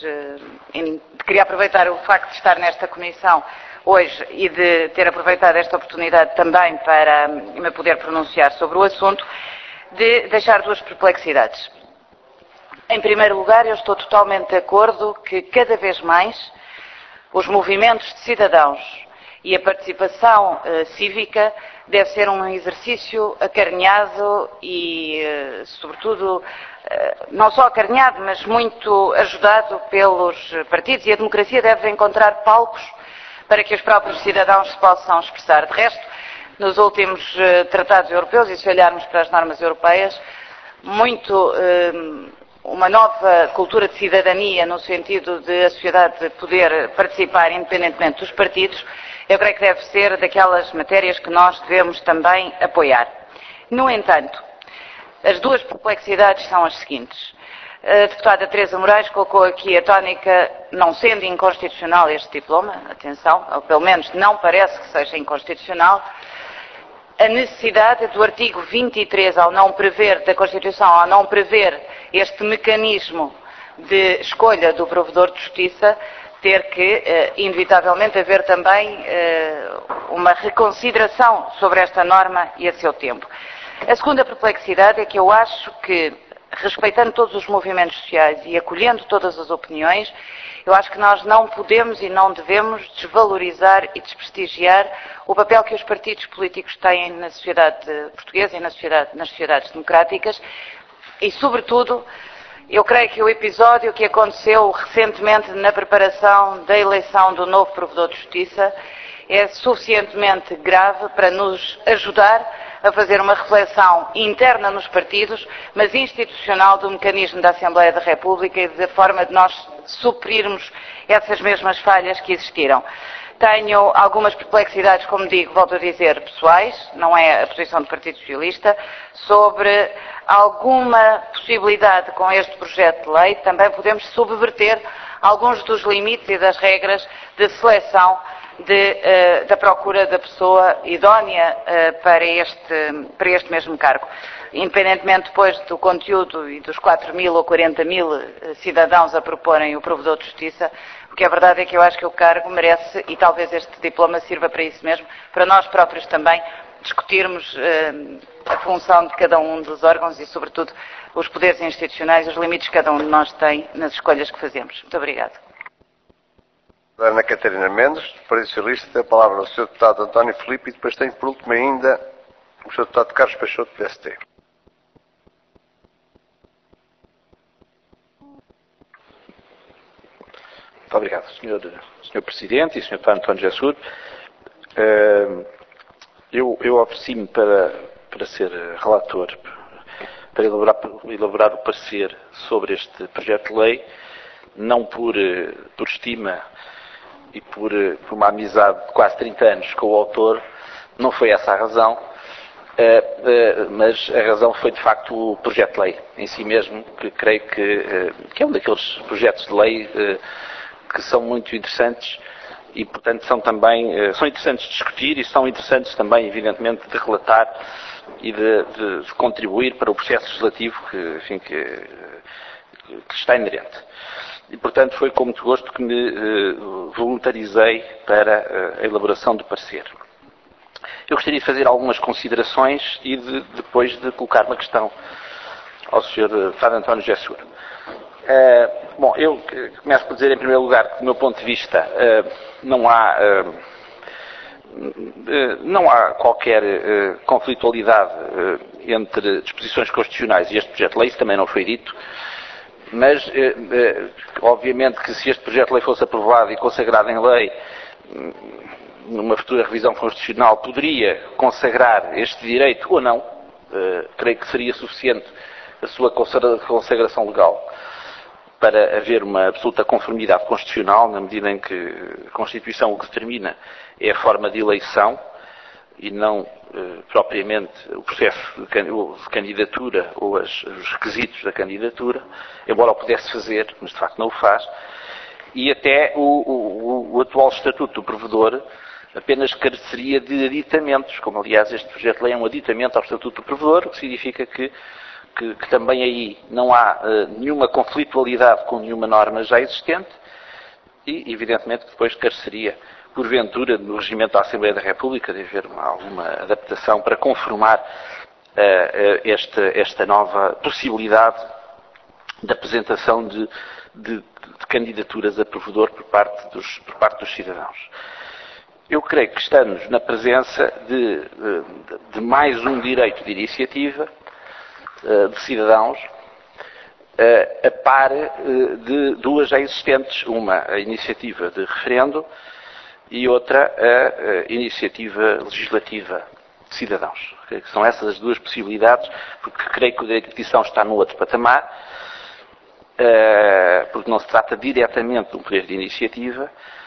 queria aproveitar o facto de estar nesta comissão hoje e de ter aproveitado esta oportunidade também para me poder pronunciar sobre o assunto, de deixar duas perplexidades. Em primeiro lugar, eu estou totalmente de acordo que cada vez mais os movimentos de cidadãos e a participação cívica deve ser um exercício acarinhado e, sobretudo, não só acarinhado, mas muito ajudado pelos partidos e a democracia deve encontrar palcos para que os próprios cidadãos se possam expressar. De resto, nos últimos tratados europeus, e se olharmos para as normas europeias, uma nova cultura de cidadania no sentido de a sociedade poder participar independentemente dos partidos, eu creio que deve ser daquelas matérias que nós devemos também apoiar. No entanto, as duas perplexidades são as seguintes. A deputada Teresa Moraes colocou aqui a tónica, não sendo inconstitucional este diploma, atenção, ou pelo menos não parece que seja inconstitucional, a necessidade do artigo 23 da Constituição, ao não prever este mecanismo de escolha do provedor de justiça, ter que, inevitavelmente, haver também uma reconsideração sobre esta norma e a seu tempo. A segunda perplexidade é que eu acho que, respeitando todos os movimentos sociais e acolhendo todas as opiniões, eu acho que nós não podemos e não devemos desvalorizar e desprestigiar o papel que os partidos políticos têm na sociedade portuguesa e nas sociedades democráticas e, sobretudo, eu creio que o episódio que aconteceu recentemente na preparação da eleição do novo Provedor de Justiça é suficientemente grave para nos ajudar a fazer uma reflexão interna nos partidos, mas institucional do mecanismo da Assembleia da República e da forma de nós suprirmos essas mesmas falhas que existiram. Tenho algumas perplexidades, como digo, volto a dizer, pessoais, não é a posição do Partido Socialista, sobre alguma possibilidade com este projeto de lei, também podemos subverter alguns dos limites e das regras de seleção da procura da pessoa idónea para este mesmo cargo. Independentemente depois do conteúdo e dos 4.000 ou 40.000 cidadãos a proporem o provedor de justiça, o que é verdade é que eu acho que o cargo merece, e talvez este diploma sirva para isso mesmo, para nós próprios também discutirmos a função de cada um dos órgãos e, sobretudo, os poderes institucionais, os limites que cada um de nós tem nas escolhas que fazemos. Muito obrigada. Ana Catarina Mendes, do Partido Socialista, tem a palavra ao Sr. Deputado António Filipe e depois tem por último ainda o Sr. Deputado Carlos Peixoto, do PSD. Muito obrigado, Sr. Presidente e Sr. Deputado António José Seguro. Eu ofereci-me para ser relator, para elaborar o parecer sobre este projeto de lei, não por estima e por uma amizade de quase 30 anos com o autor, não foi essa a razão, mas a razão foi de facto o projeto de lei em si mesmo, que creio que é um daqueles projetos de lei que são muito interessantes e, portanto, são interessantes de discutir e são interessantes também, evidentemente, de relatar e de contribuir para o processo legislativo que está inerente. E, portanto, foi com muito gosto que me voluntarizei para a elaboração do parecer. Eu gostaria de fazer algumas considerações e depois de colocar uma questão ao Sr. Deputado António José Seguro. Bom, eu começo por dizer, em primeiro lugar, que, do meu ponto de vista, não há qualquer conflitualidade entre disposições constitucionais e este projeto de lei, isso também não foi dito, mas, obviamente, que se este projeto de lei fosse aprovado e consagrado em lei, numa futura revisão constitucional, poderia consagrar este direito ou não, creio que seria suficiente a sua consagração legal para haver uma absoluta conformidade constitucional, na medida em que a Constituição o que determina é a forma de eleição e não propriamente o processo de candidatura ou os requisitos da candidatura, embora o pudesse fazer, mas de facto não o faz, e até o atual Estatuto do Provedor apenas careceria de aditamentos, como aliás este projeto de lei é um aditamento ao Estatuto do Provedor, o que significa que também aí não há nenhuma conflitualidade com nenhuma norma já existente e, evidentemente, depois careceria, porventura, no regimento da Assembleia da República, de haver alguma adaptação para conformar esta nova possibilidade de apresentação de candidaturas a provedor por parte dos cidadãos. Eu creio que estamos na presença de mais um direito de iniciativa de cidadãos, a par de duas já existentes, uma a iniciativa de referendo e outra a iniciativa legislativa de cidadãos. Creio que são essas as duas possibilidades, porque creio que o direito de petição está no outro patamar, porque não se trata diretamente de um poder de iniciativa,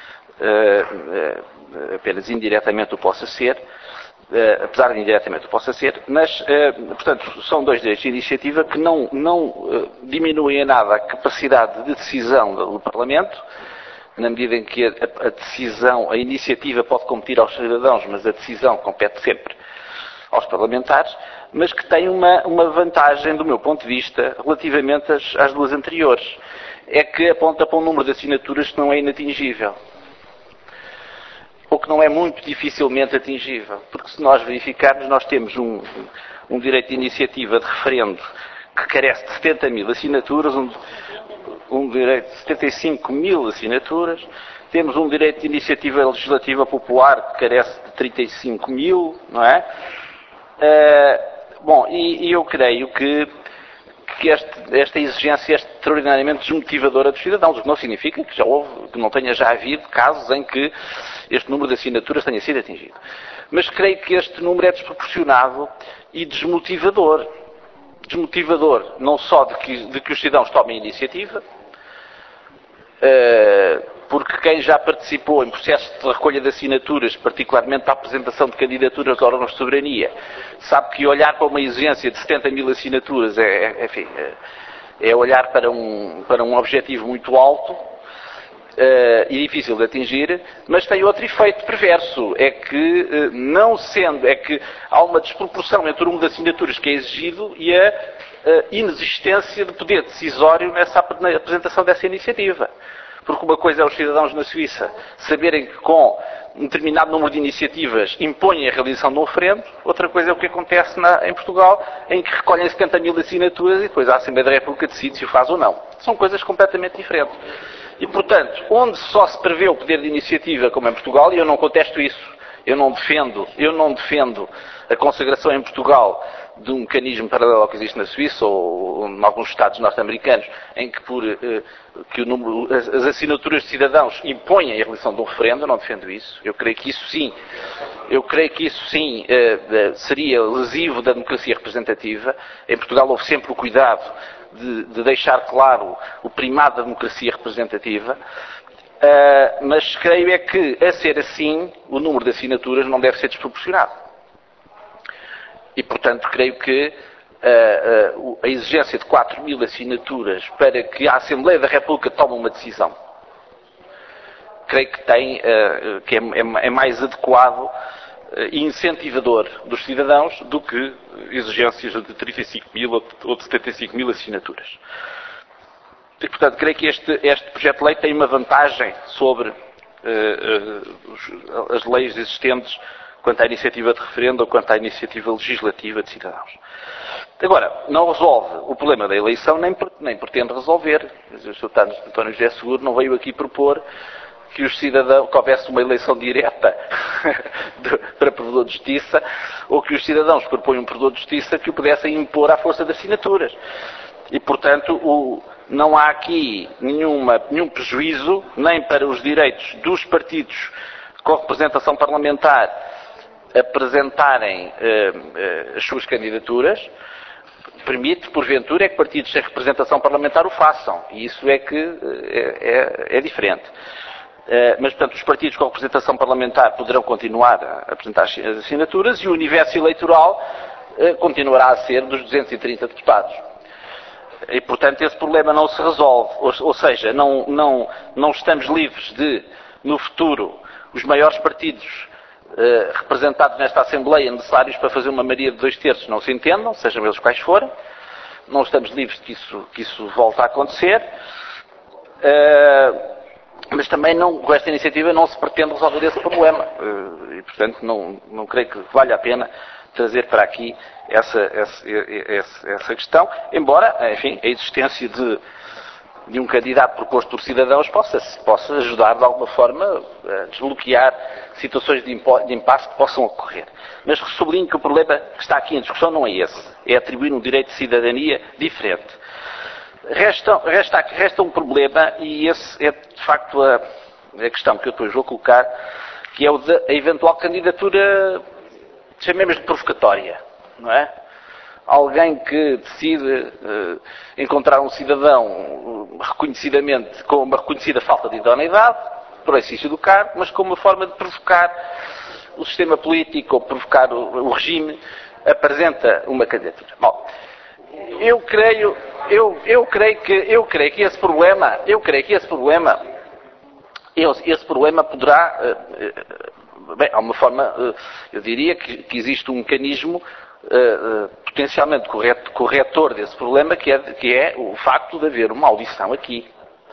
apenas indiretamente o possa ser, apesar de indiretamente o possa ser, mas, portanto, são dois direitos de iniciativa que não diminuem em nada a capacidade de decisão do Parlamento, na medida em que a iniciativa pode competir aos cidadãos, mas a decisão compete sempre aos parlamentares, mas que tem uma vantagem, do meu ponto de vista, relativamente às duas anteriores, é que aponta para um número de assinaturas que não é inatingível. Ou que não é muito dificilmente atingível, porque se nós verificarmos, nós temos um direito de iniciativa de referendo que carece de 70 mil assinaturas, um direito de 75 mil assinaturas, temos um direito de iniciativa legislativa popular que carece de 35 mil, não é? Bom, e eu creio que esta exigência é extraordinariamente desmotivadora dos cidadãos, o que não significa que não tenha já havido casos em que este número de assinaturas tenha sido atingido. Mas creio que este número é desproporcionado e desmotivador. Desmotivador não só de que os cidadãos tomem iniciativa, porque quem já participou em processos de recolha de assinaturas, particularmente para a apresentação de candidaturas a órgãos de soberania, sabe que olhar para uma exigência de 70 mil assinaturas é olhar para um objetivo muito alto e difícil de atingir, mas tem outro efeito perverso, é que há uma desproporção entre o número de assinaturas que é exigido e a inexistência de poder decisório na apresentação dessa iniciativa. Porque uma coisa é os cidadãos na Suíça saberem que com um determinado número de iniciativas impõem a realização de um referendo, outra coisa é o que acontece em Portugal, em que recolhem 70 mil assinaturas e depois a Assembleia da República decide se o faz ou não. São coisas completamente diferentes. E, portanto, onde só se prevê o poder de iniciativa, como em Portugal, e eu não contesto isso, eu não defendo a consagração em Portugal de um mecanismo paralelo ao que existe na Suíça ou em alguns Estados norte-americanos, em que, que o número, as assinaturas de cidadãos impõem a realização de um referendo. Eu não defendo isso. Eu creio que isso sim seria lesivo da democracia representativa. Em Portugal houve sempre o cuidado de deixar claro o primado da democracia representativa. Mas creio é que, a ser assim, o número de assinaturas não deve ser desproporcionado. E, portanto, creio que a exigência de 4.000 assinaturas para que a Assembleia da República tome uma decisão, creio que é mais adequado e incentivador dos cidadãos do que exigências de 35.000 ou de 75.000 assinaturas. E, portanto, creio que este projeto de lei tem uma vantagem sobre as leis existentes quanto à iniciativa de referendo ou quanto à iniciativa legislativa de cidadãos. Agora, não resolve o problema da eleição, nem pretende resolver. O Sr. António José Seguro não veio aqui propor que os cidadãos, que houvesse uma eleição direta para provedor de justiça, ou que os cidadãos que propõem um provedor de justiça que o pudessem impor à força de assinaturas. E, portanto, não há aqui nenhum prejuízo, nem para os direitos dos partidos com representação parlamentar apresentarem as suas candidaturas. Permite, porventura, é que partidos sem representação parlamentar o façam. E isso é que é diferente. Mas, portanto, os partidos com representação parlamentar poderão continuar a apresentar as assinaturas e o universo eleitoral continuará a ser dos 230 deputados. E, portanto, esse problema não se resolve. Ou seja, não estamos livres de, no futuro, os maiores partidos representados nesta Assembleia necessários para fazer uma maioria de 2/3 não se entendam, sejam eles quais forem. Não estamos livres de que isso volte a acontecer. Mas também com esta iniciativa não se pretende resolver esse problema. E, portanto, não creio que valha a pena trazer para aqui essa questão, embora, enfim, a existência de um candidato proposto por cidadãos possa ajudar de alguma forma a desbloquear situações de impasse que possam ocorrer. Mas sublinho que o problema que está aqui em discussão não é esse. É atribuir um direito de cidadania diferente. Resta um problema, e esse é de facto a questão que eu depois vou colocar, que é o da eventual candidatura, chamemos de provocatória, não é? Alguém que decide encontrar um cidadão reconhecidamente com uma reconhecida falta de idoneidade para o exercício do cargo, mas com uma forma de provocar o sistema político ou provocar o regime, apresenta uma candidatura. Bom, eu creio que esse problema poderá, bem, há uma forma, eu diria que existe um mecanismo potencialmente corretor desse problema, que é o facto de haver uma audição aqui.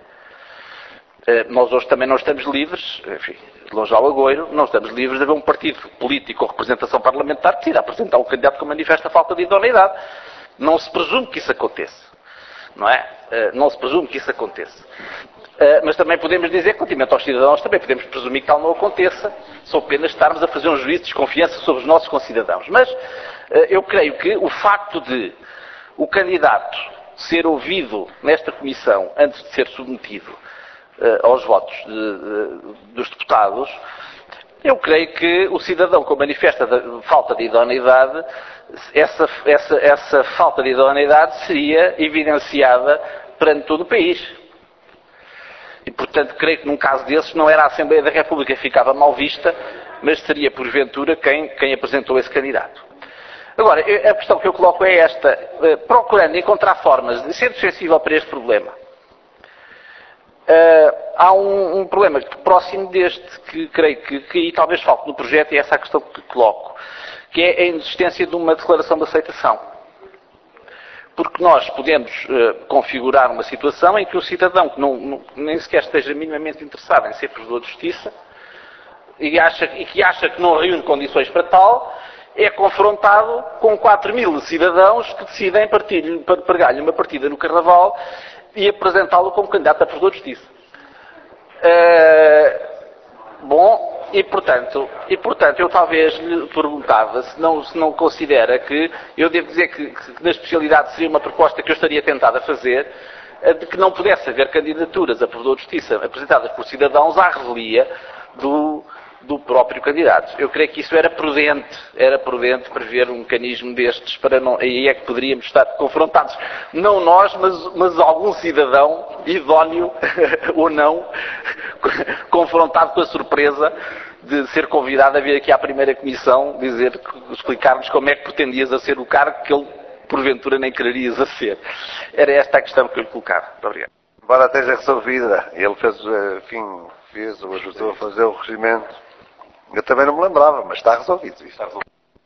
Nós hoje também não estamos livres, enfim, de longe ao agouro, não estamos livres de haver um partido político ou representação parlamentar que decida apresentar um candidato que manifesta falta de idoneidade. Não se presume que isso aconteça, não é? Não se presume que isso aconteça. Mas também podemos dizer que, relativamente aos cidadãos, também podemos presumir que tal não aconteça, só apenas estarmos a fazer um juízo de desconfiança sobre os nossos concidadãos. Mas eu creio que o facto de o candidato ser ouvido nesta comissão antes de ser submetido aos votos dos deputados, eu creio que o cidadão que manifesta falta de idoneidade, essa falta de idoneidade seria evidenciada perante todo o país. E, portanto, creio que num caso desses não era a Assembleia da República que ficava mal vista, mas seria, porventura, quem apresentou esse candidato. Agora, a questão que eu coloco é esta, procurando encontrar formas de ser sensível para este problema. Há um problema próximo deste, que creio que talvez falte no projeto, e essa é a questão que coloco, que é a inexistência de uma declaração de aceitação. Porque nós podemos configurar uma situação em que o cidadão que nem sequer esteja minimamente interessado em ser provedor de justiça e que acha que não reúne condições para tal, é confrontado com 4.000 cidadãos que decidem pagar-lhe uma partida no Carnaval e apresentá-lo como candidato a provedor de justiça. Bom, E, portanto, eu talvez lhe perguntava se não considera que, eu devo dizer que na especialidade seria uma proposta que eu estaria tentado a fazer, de que não pudesse haver candidaturas a provedor de justiça apresentadas por cidadãos à revelia do próprio candidato. Eu creio que isso era prudente prever um mecanismo destes, aí é que poderíamos estar confrontados, não nós, mas algum cidadão, idóneo ou não, confrontado com a surpresa de ser convidado a vir aqui à primeira comissão, explicar-nos como é que pretendias a ser o cargo que ele, porventura, nem quererias a ser. Era esta a questão que eu lhe colocava. Muito obrigado. Embora esteja resolvida, ele fez ou ajudou a fazer o regimento. Eu também não me lembrava, mas está resolvido. Está resolvido.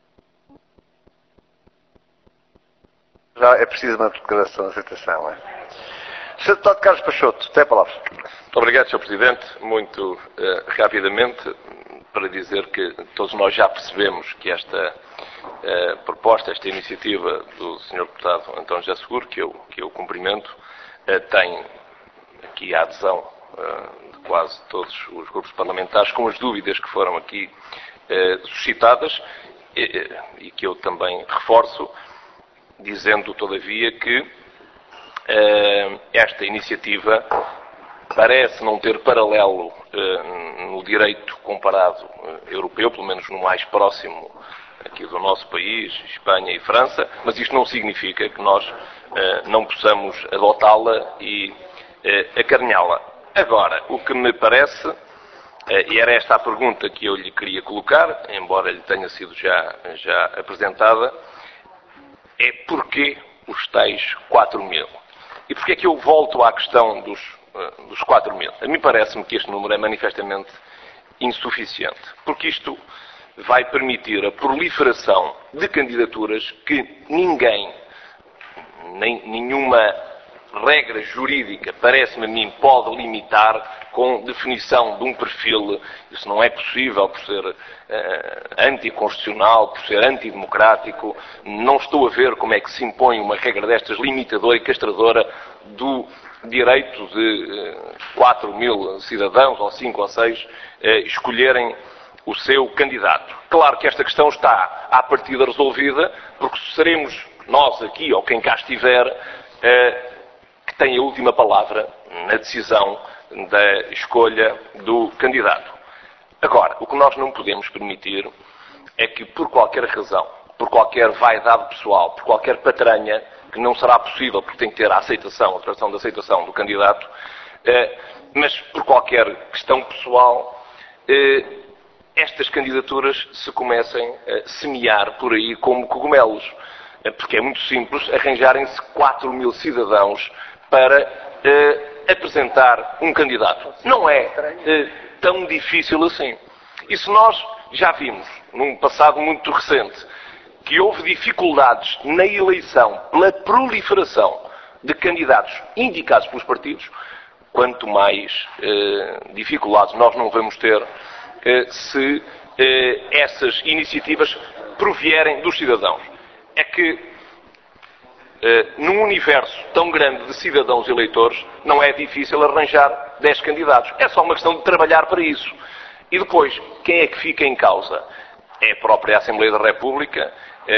Já é preciso uma declaração de aceitação, não é? Sr. Deputado Carlos Peixoto, tem a palavra. Muito obrigado, Sr. Presidente. Muito rapidamente, para dizer que todos nós já percebemos que esta proposta, esta iniciativa do Sr. Deputado António José Seguro, que eu cumprimento, tem aqui a adesão de quase todos os grupos parlamentares, com as dúvidas que foram aqui suscitadas e que eu também reforço, dizendo, todavia, que esta iniciativa parece não ter paralelo no direito comparado europeu, pelo menos no mais próximo aqui do nosso país, Espanha e França, mas isto não significa que nós não possamos adotá-la e acarinhá-la. Agora, o que me parece, e era esta a pergunta que eu lhe queria colocar, embora lhe tenha sido já apresentada, é porquê os tais 4.000? E porquê é que eu volto à questão dos 4.000? A mim parece-me que este número é manifestamente insuficiente, porque isto vai permitir a proliferação de candidaturas que ninguém, nem nenhuma regra jurídica, parece-me a mim, pode limitar com definição de um perfil. Isso não é possível por ser anticonstitucional, por ser antidemocrático. Não estou a ver como é que se impõe uma regra destas limitadora e castradora do direito de 4.000 cidadãos, ou 5 ou 6, escolherem o seu candidato. Claro que esta questão está à partida resolvida, porque seremos nós aqui, ou quem cá estiver, que tem a última palavra na decisão da escolha do candidato. Agora, o que nós não podemos permitir é que, por qualquer razão, por qualquer vaidade pessoal, por qualquer patranha, que não será possível, porque tem que ter a declaração de aceitação do candidato, mas por qualquer questão pessoal, estas candidaturas se comecem a semear por aí como cogumelos. Porque é muito simples arranjarem-se 4.000 cidadãos para apresentar um candidato. Não é tão difícil assim. E se nós já vimos, num passado muito recente, que houve dificuldades na eleição pela proliferação de candidatos indicados pelos partidos, quanto mais dificuldades nós não vamos ter se essas iniciativas provierem dos cidadãos. É que num universo tão grande de cidadãos eleitores não é difícil arranjar 10 candidatos. É só uma questão de trabalhar para isso. E depois, quem é que fica em causa? É a própria Assembleia da República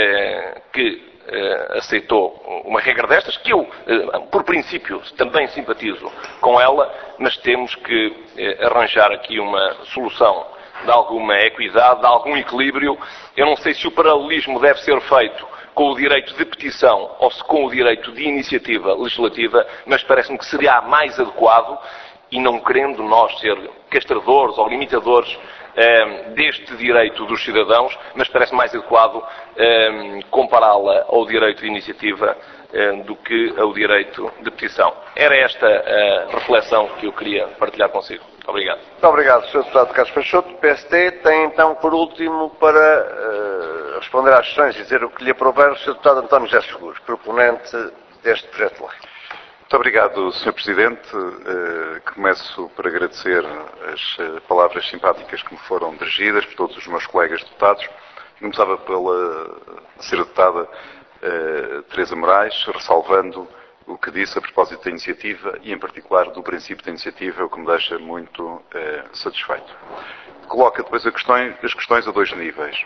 que aceitou uma regra destas, que eu, por princípio, também simpatizo com ela, mas temos que arranjar aqui uma solução de alguma equidade, de algum equilíbrio. Eu não sei se o paralelismo deve ser feito com o direito de petição ou se com o direito de iniciativa legislativa, mas parece-me que seria mais adequado, e não querendo nós ser castradores ou limitadores deste direito dos cidadãos, mas parece mais adequado compará-la ao direito de iniciativa do que ao direito de petição. Era esta a reflexão que eu queria partilhar consigo. Obrigado. Muito obrigado, Sr. Deputado Carlos Peixoto. O PST tem então, por último, para responder às questões e dizer o que lhe aprouver, o Sr. Deputado António José Seguro, proponente deste projeto de lei. Muito obrigado, Sr. Presidente. Começo por agradecer as palavras simpáticas que me foram dirigidas por todos os meus colegas deputados. Começava pela Sra. Deputada Teresa Moraes, ressalvando o que disse a propósito da iniciativa e, em particular, do princípio da iniciativa, o que me deixa muito satisfeito. coloca depois as questões a dois níveis.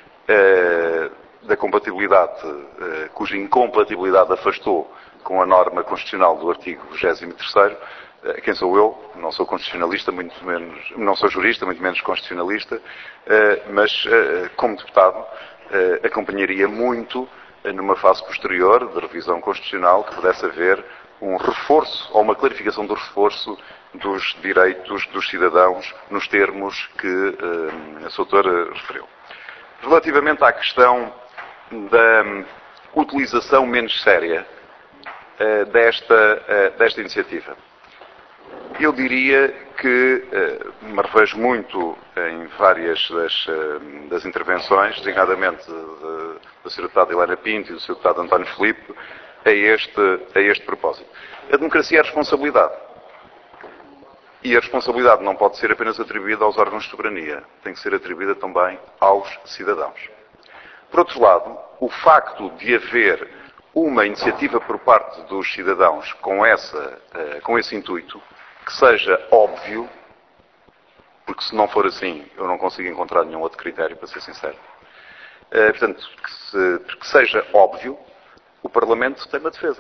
Da compatibilidade, cuja incompatibilidade afastou com a norma constitucional do artigo 23º. Quem sou eu? Não sou constitucionalista, muito menos, não sou jurista, muito menos constitucionalista, mas como deputado acompanharia muito numa fase posterior de revisão constitucional que pudesse haver um reforço ou uma clarificação do reforço dos direitos dos cidadãos nos termos que a sua autora referiu. Relativamente à questão da utilização menos séria desta iniciativa, eu diria que me revejo muito em várias das intervenções, designadamente da Sra. Deputada Helena Pinto e do Sr. Deputado António Filipe, a este propósito. A democracia é responsabilidade. E a responsabilidade não pode ser apenas atribuída aos órgãos de soberania, tem que ser atribuída também aos cidadãos. Por outro lado, o facto de haver uma iniciativa por parte dos cidadãos com esse intuito, que seja óbvio, porque se não for assim, eu não consigo encontrar nenhum outro critério, para ser sincero. Portanto, que seja óbvio, o Parlamento tem uma defesa.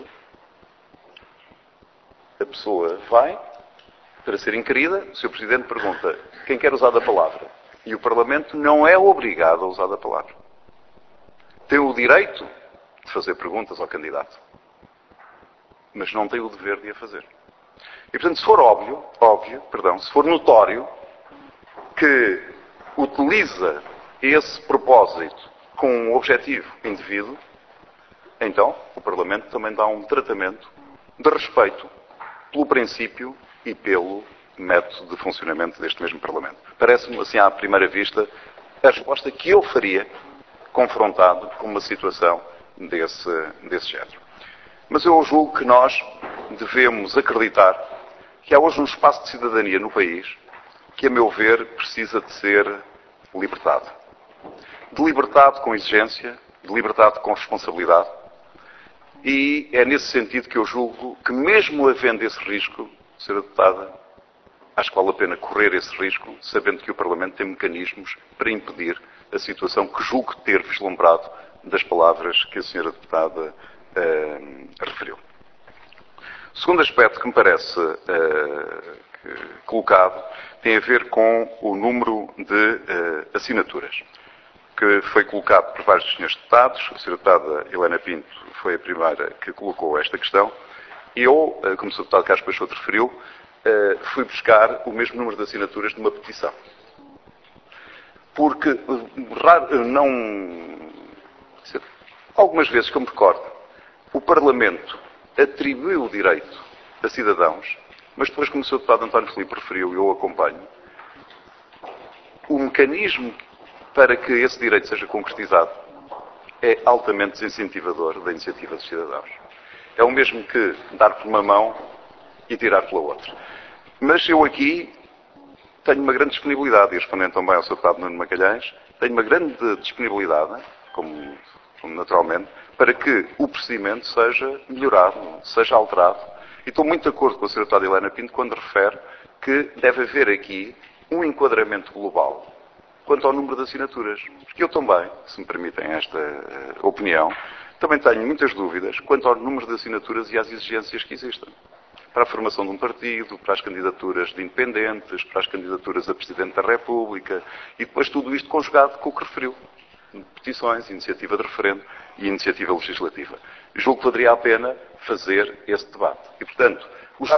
A pessoa vai para ser inquirida, o Sr. Presidente pergunta quem quer usar a palavra. E o Parlamento não é obrigado a usar a palavra. Tem o direito de fazer perguntas ao candidato, mas não tem o dever de a fazer. E, portanto, se for se for notório que utiliza esse propósito com um objetivo indevido, então o Parlamento também dá um tratamento de respeito pelo princípio e pelo método de funcionamento deste mesmo Parlamento. Parece-me, assim, à primeira vista, a resposta que eu faria confrontado com uma situação desse género. Mas eu julgo que nós devemos acreditar que há hoje um espaço de cidadania no país que, a meu ver, precisa de ser libertado. De libertado com exigência, de libertado com responsabilidade. E é nesse sentido que eu julgo que, mesmo havendo esse risco, Sra. Deputada, acho que vale a pena correr esse risco, sabendo que o Parlamento tem mecanismos para impedir a situação que julgo ter vislumbrado das palavras que a Sra. Deputada referiu. O segundo aspecto que me parece colocado tem a ver com o número de assinaturas, que foi colocado por vários senhores deputados. A Sra. Deputada Helena Pinto foi a primeira que colocou esta questão. Eu, como o Sr. Deputado Carlos Peixoto referiu, fui buscar o mesmo número de assinaturas de uma petição. Porque algumas vezes que eu me recordo, o Parlamento atribuiu o direito a cidadãos, mas depois, como o Sr. Deputado António Filipe referiu, e eu acompanho, o mecanismo para que esse direito seja concretizado é altamente desincentivador da iniciativa dos cidadãos. É o mesmo que dar por uma mão e tirar pela outra. Mas eu aqui tenho uma grande disponibilidade, e respondendo também ao Sr. Deputado Nuno Magalhães, tenho uma grande disponibilidade, como naturalmente, para que o procedimento seja melhorado, seja alterado. E estou muito de acordo com a Sra. Deputada Helena Pinto quando refere que deve haver aqui um enquadramento global quanto ao número de assinaturas. Porque eu também, se me permitem esta opinião, também tenho muitas dúvidas quanto ao número de assinaturas e às exigências que existem. Para a formação de um partido, para as candidaturas de independentes, para as candidaturas a Presidente da República, e depois tudo isto conjugado com o que referiu. Petições, iniciativa de referendo e iniciativa legislativa. Julgo que valeria a pena fazer esse debate. E, portanto, os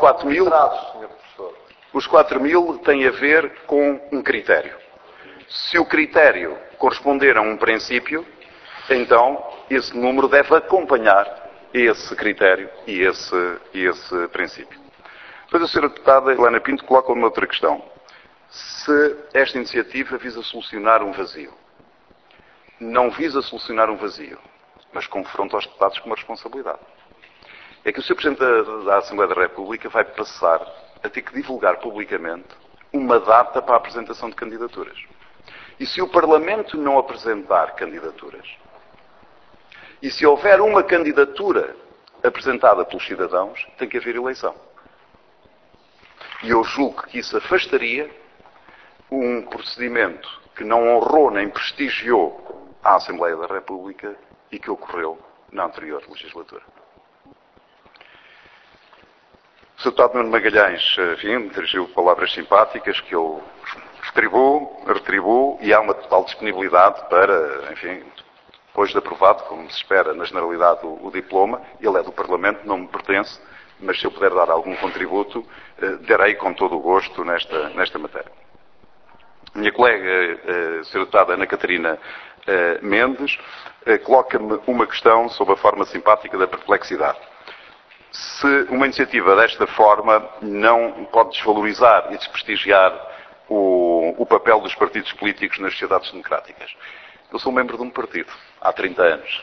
4.000 têm a ver com um critério. Se o critério corresponder a um princípio, então esse número deve acompanhar esse critério e esse princípio. Depois a Sra. Deputada Helena Pinto coloca uma outra questão. Se esta iniciativa visa solucionar um vazio. Não visa solucionar um vazio, mas confronta os deputados com uma responsabilidade. É que o Sr. Presidente da Assembleia da República vai passar a ter que divulgar publicamente uma data para a apresentação de candidaturas. E se o Parlamento não apresentar candidaturas, e se houver uma candidatura apresentada pelos cidadãos, tem que haver eleição. E eu julgo que isso afastaria um procedimento que não honrou nem prestigiou a Assembleia da República e que ocorreu na anterior legislatura. O Sr. Deputado Nuno Magalhães, enfim, dirigiu palavras simpáticas que eu retribuo e há uma total disponibilidade para, enfim, depois de aprovado, como se espera na generalidade, o diploma. Ele é do Parlamento, não me pertence, mas se eu puder dar algum contributo, darei com todo o gosto nesta matéria. A minha colega, a Sra. Deputada Ana Catarina Mendes, coloca-me uma questão sobre a forma simpática da perplexidade. Se uma iniciativa desta forma não pode desvalorizar e desprestigiar o papel dos partidos políticos nas sociedades democráticas. Eu sou membro de um partido há 30 anos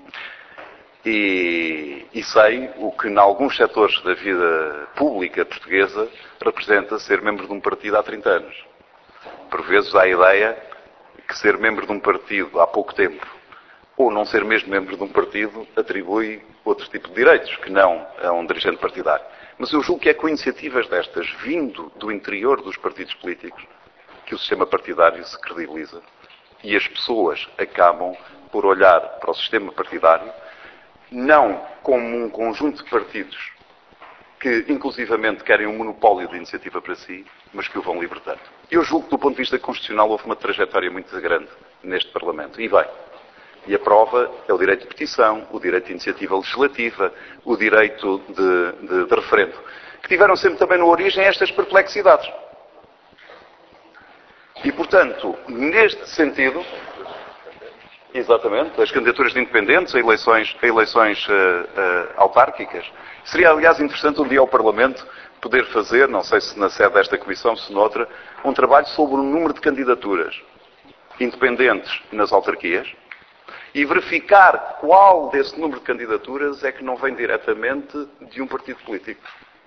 e sei o que, em alguns setores da vida pública portuguesa, representa ser membro de um partido há 30 anos. Por vezes há a ideia que ser membro de um partido há pouco tempo ou não ser mesmo membro de um partido atribui outro tipo de direitos que não a um dirigente partidário. Mas eu julgo que é com iniciativas destas, vindo do interior dos partidos políticos, que o sistema partidário se credibiliza. E as pessoas acabam por olhar para o sistema partidário não como um conjunto de partidos que, inclusivamente, querem um monopólio de iniciativa para si, mas que o vão libertando. Eu julgo que, do ponto de vista constitucional, houve uma trajetória muito grande neste Parlamento. E bem, e a prova é o direito de petição, o direito de iniciativa legislativa, o direito de referendo, que tiveram sempre também na origem estas perplexidades. E, portanto, neste sentido, exatamente, as candidaturas de independentes a eleições autárquicas, seria, aliás, interessante um dia ao Parlamento poder fazer, não sei se na sede desta Comissão, se noutra, um trabalho sobre o número de candidaturas independentes nas autarquias, e verificar qual desse número de candidaturas é que não vem diretamente de um partido político.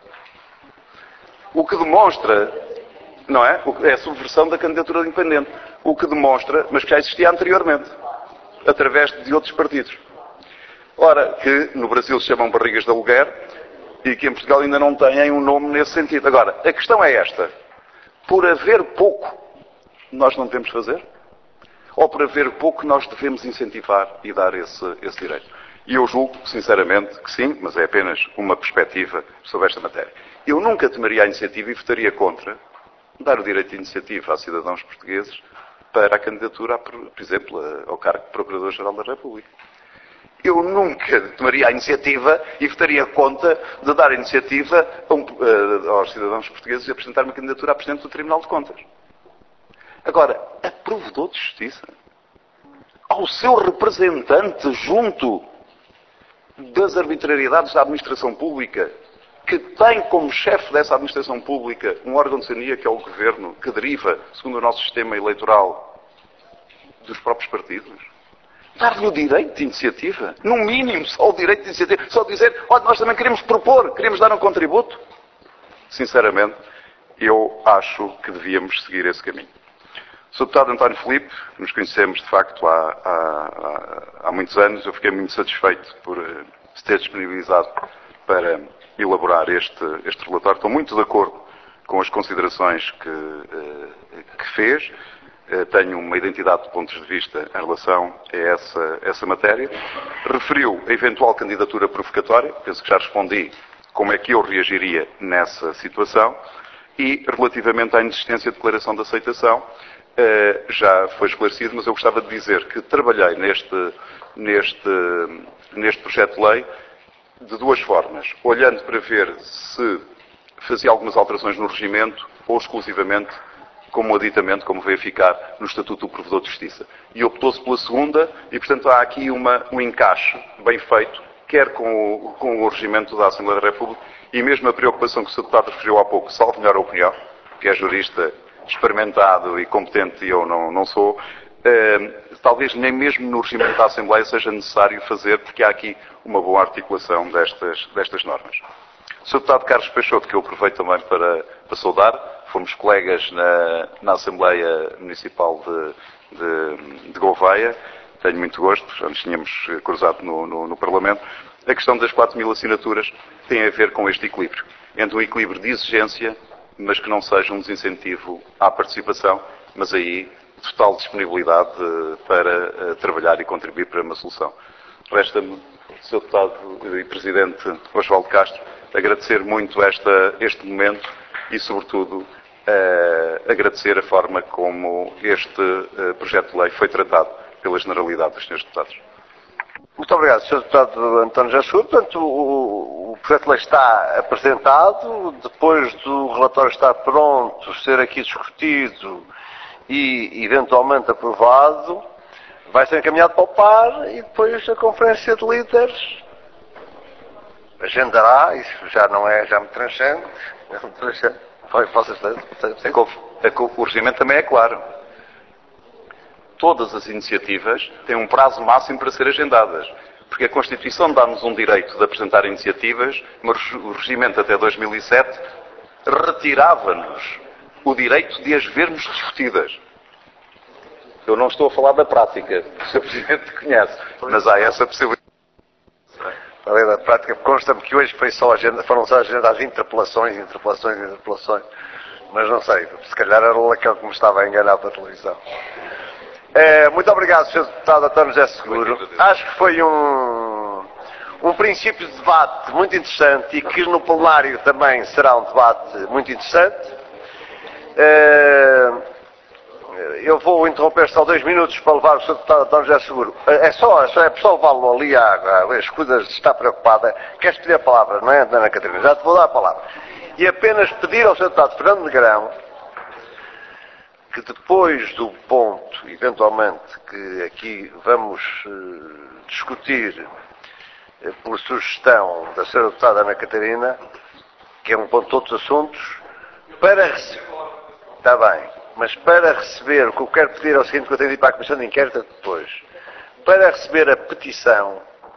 O que demonstra, não é? É a subversão da candidatura independente. O que demonstra, mas que já existia anteriormente, através de outros partidos. Ora, que no Brasil se chamam barrigas de aluguer e que em Portugal ainda não têm um nome nesse sentido. Agora, a questão é esta. Por haver pouco, nós não devemos fazer? Ou por haver pouco nós devemos incentivar e dar esse direito? E eu julgo, sinceramente, que sim, mas é apenas uma perspectiva sobre esta matéria. Eu nunca tomaria a iniciativa e votaria contra dar o direito de iniciativa a cidadãos portugueses para a candidatura, por exemplo, ao cargo de Procurador-Geral da República. Eu nunca tomaria a iniciativa e votaria contra de dar a iniciativa aos cidadãos portugueses de apresentar uma candidatura a Presidente do Tribunal de Contas. Agora, a Provedor de Justiça, ao seu representante junto das arbitrariedades da administração pública, que tem como chefe dessa administração pública um órgão de soberania que é o Governo, que deriva, segundo o nosso sistema eleitoral, dos próprios partidos, dar-lhe o direito de iniciativa, no mínimo só o direito de iniciativa, só dizer, olha, nós também queremos propor, queremos dar um contributo. Sinceramente, eu acho que devíamos seguir esse caminho. Sr. Deputado António Filipe, nos conhecemos de facto há muitos anos, eu fiquei muito satisfeito por se ter disponibilizado para elaborar este relatório. Estou muito de acordo com as considerações que fez. Tenho uma identidade de pontos de vista em relação a essa matéria. Referiu a eventual candidatura provocatória, penso que já respondi como é que eu reagiria nessa situação, e relativamente à inexistência de declaração de aceitação, já foi esclarecido, mas eu gostava de dizer que trabalhei neste projeto de lei de duas formas, olhando para ver se fazia algumas alterações no regimento ou exclusivamente como aditamento, como veio ficar no Estatuto do Provedor de Justiça. E optou-se pela segunda e, portanto, há aqui um encaixe bem feito, quer com o regimento da Assembleia da República e mesmo a preocupação que o Sr. Deputado referiu há pouco, salvo melhor opinião, que é jurista experimentado e competente e eu não sou, talvez nem mesmo no regimento da Assembleia seja necessário fazer, porque há aqui uma boa articulação destas normas. O Sr. Deputado Carlos Peixoto, que eu aproveito também para saudar, fomos colegas na Assembleia Municipal de Gouveia, tenho muito gosto, já nos tínhamos cruzado no Parlamento. A questão das 4.000 assinaturas tem a ver com este equilíbrio, entre um equilíbrio de exigência mas que não seja um desincentivo à participação, mas aí total disponibilidade para trabalhar e contribuir para uma solução. Resta-me, Sr. Deputado e Presidente Osvaldo Castro, agradecer muito este momento e, sobretudo, agradecer a forma como este projeto de lei foi tratado pela generalidade dos Srs. Deputados. Muito obrigado, Sr. Deputado António José Seguro. Portanto, o projeto de lei está apresentado, depois do relatório estar pronto, ser aqui discutido e eventualmente aprovado, vai ser encaminhado para o par e depois a Conferência de Líderes agendará, isso já me transcende, O regimento também é claro. Todas as iniciativas têm um prazo máximo para ser agendadas, porque a Constituição dá-nos um direito de apresentar iniciativas, mas o regimento até 2007 retirava-nos o direito de as vermos discutidas. Eu não estou a falar da prática, que o Sr. Presidente conhece, mas há essa possibilidade. Além da prática, consta-me que hoje foram só agendadas interpelações, mas não sei, se calhar era aquele que me estava a enganar para a televisão. Muito obrigado, Sr. Deputado António José Seguro. Acho que foi um princípio de debate muito interessante e que no plenário também será um debate muito interessante. Eu vou interromper só 2 minutos para levar o Sr. Deputado António José Seguro. É só levá-lo ali às coisas, está preocupada. Queres pedir a palavra, não é, Ana Catarina? Já te vou dar a palavra. E apenas pedir ao Sr. Deputado Fernando Negrão que depois do ponto, eventualmente, que aqui vamos discutir por sugestão da Sra. Deputada Ana Catarina, que é um ponto de outros assuntos, para receber... Está bem, mas para receber, o que eu quero pedir é o seguinte, que eu tenho de ir para a Comissão de Inquérito depois, para receber a petição,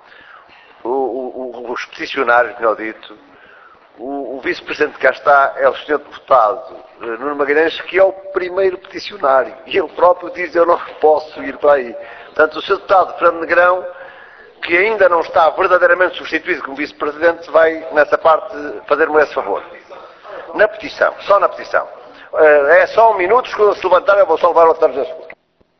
os peticionários, melhor dito, o vice-presidente que cá está é o Sr. Deputado Nuno Magalhães, que é o primeiro peticionário. E ele próprio diz, eu não posso ir para aí. Portanto, o Sr. Deputado Fernando Negrão, que ainda não está verdadeiramente substituído como vice-presidente, vai, nessa parte, fazer-me esse favor. Na petição, só na petição. É só 1 minuto, se levantar eu vou só levar o António José Seguro.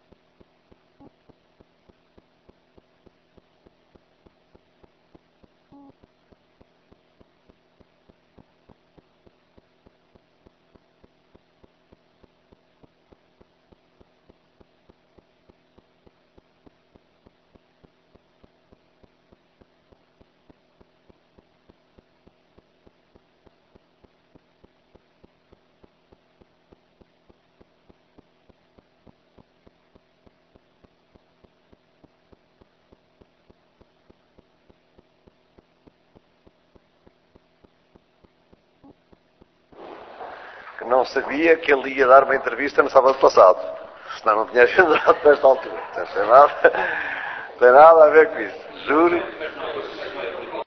Que não sabia que ele ia dar uma entrevista no sábado passado. Senão não tinha agendado nesta altura. Não tem nada a ver com isso. Juro.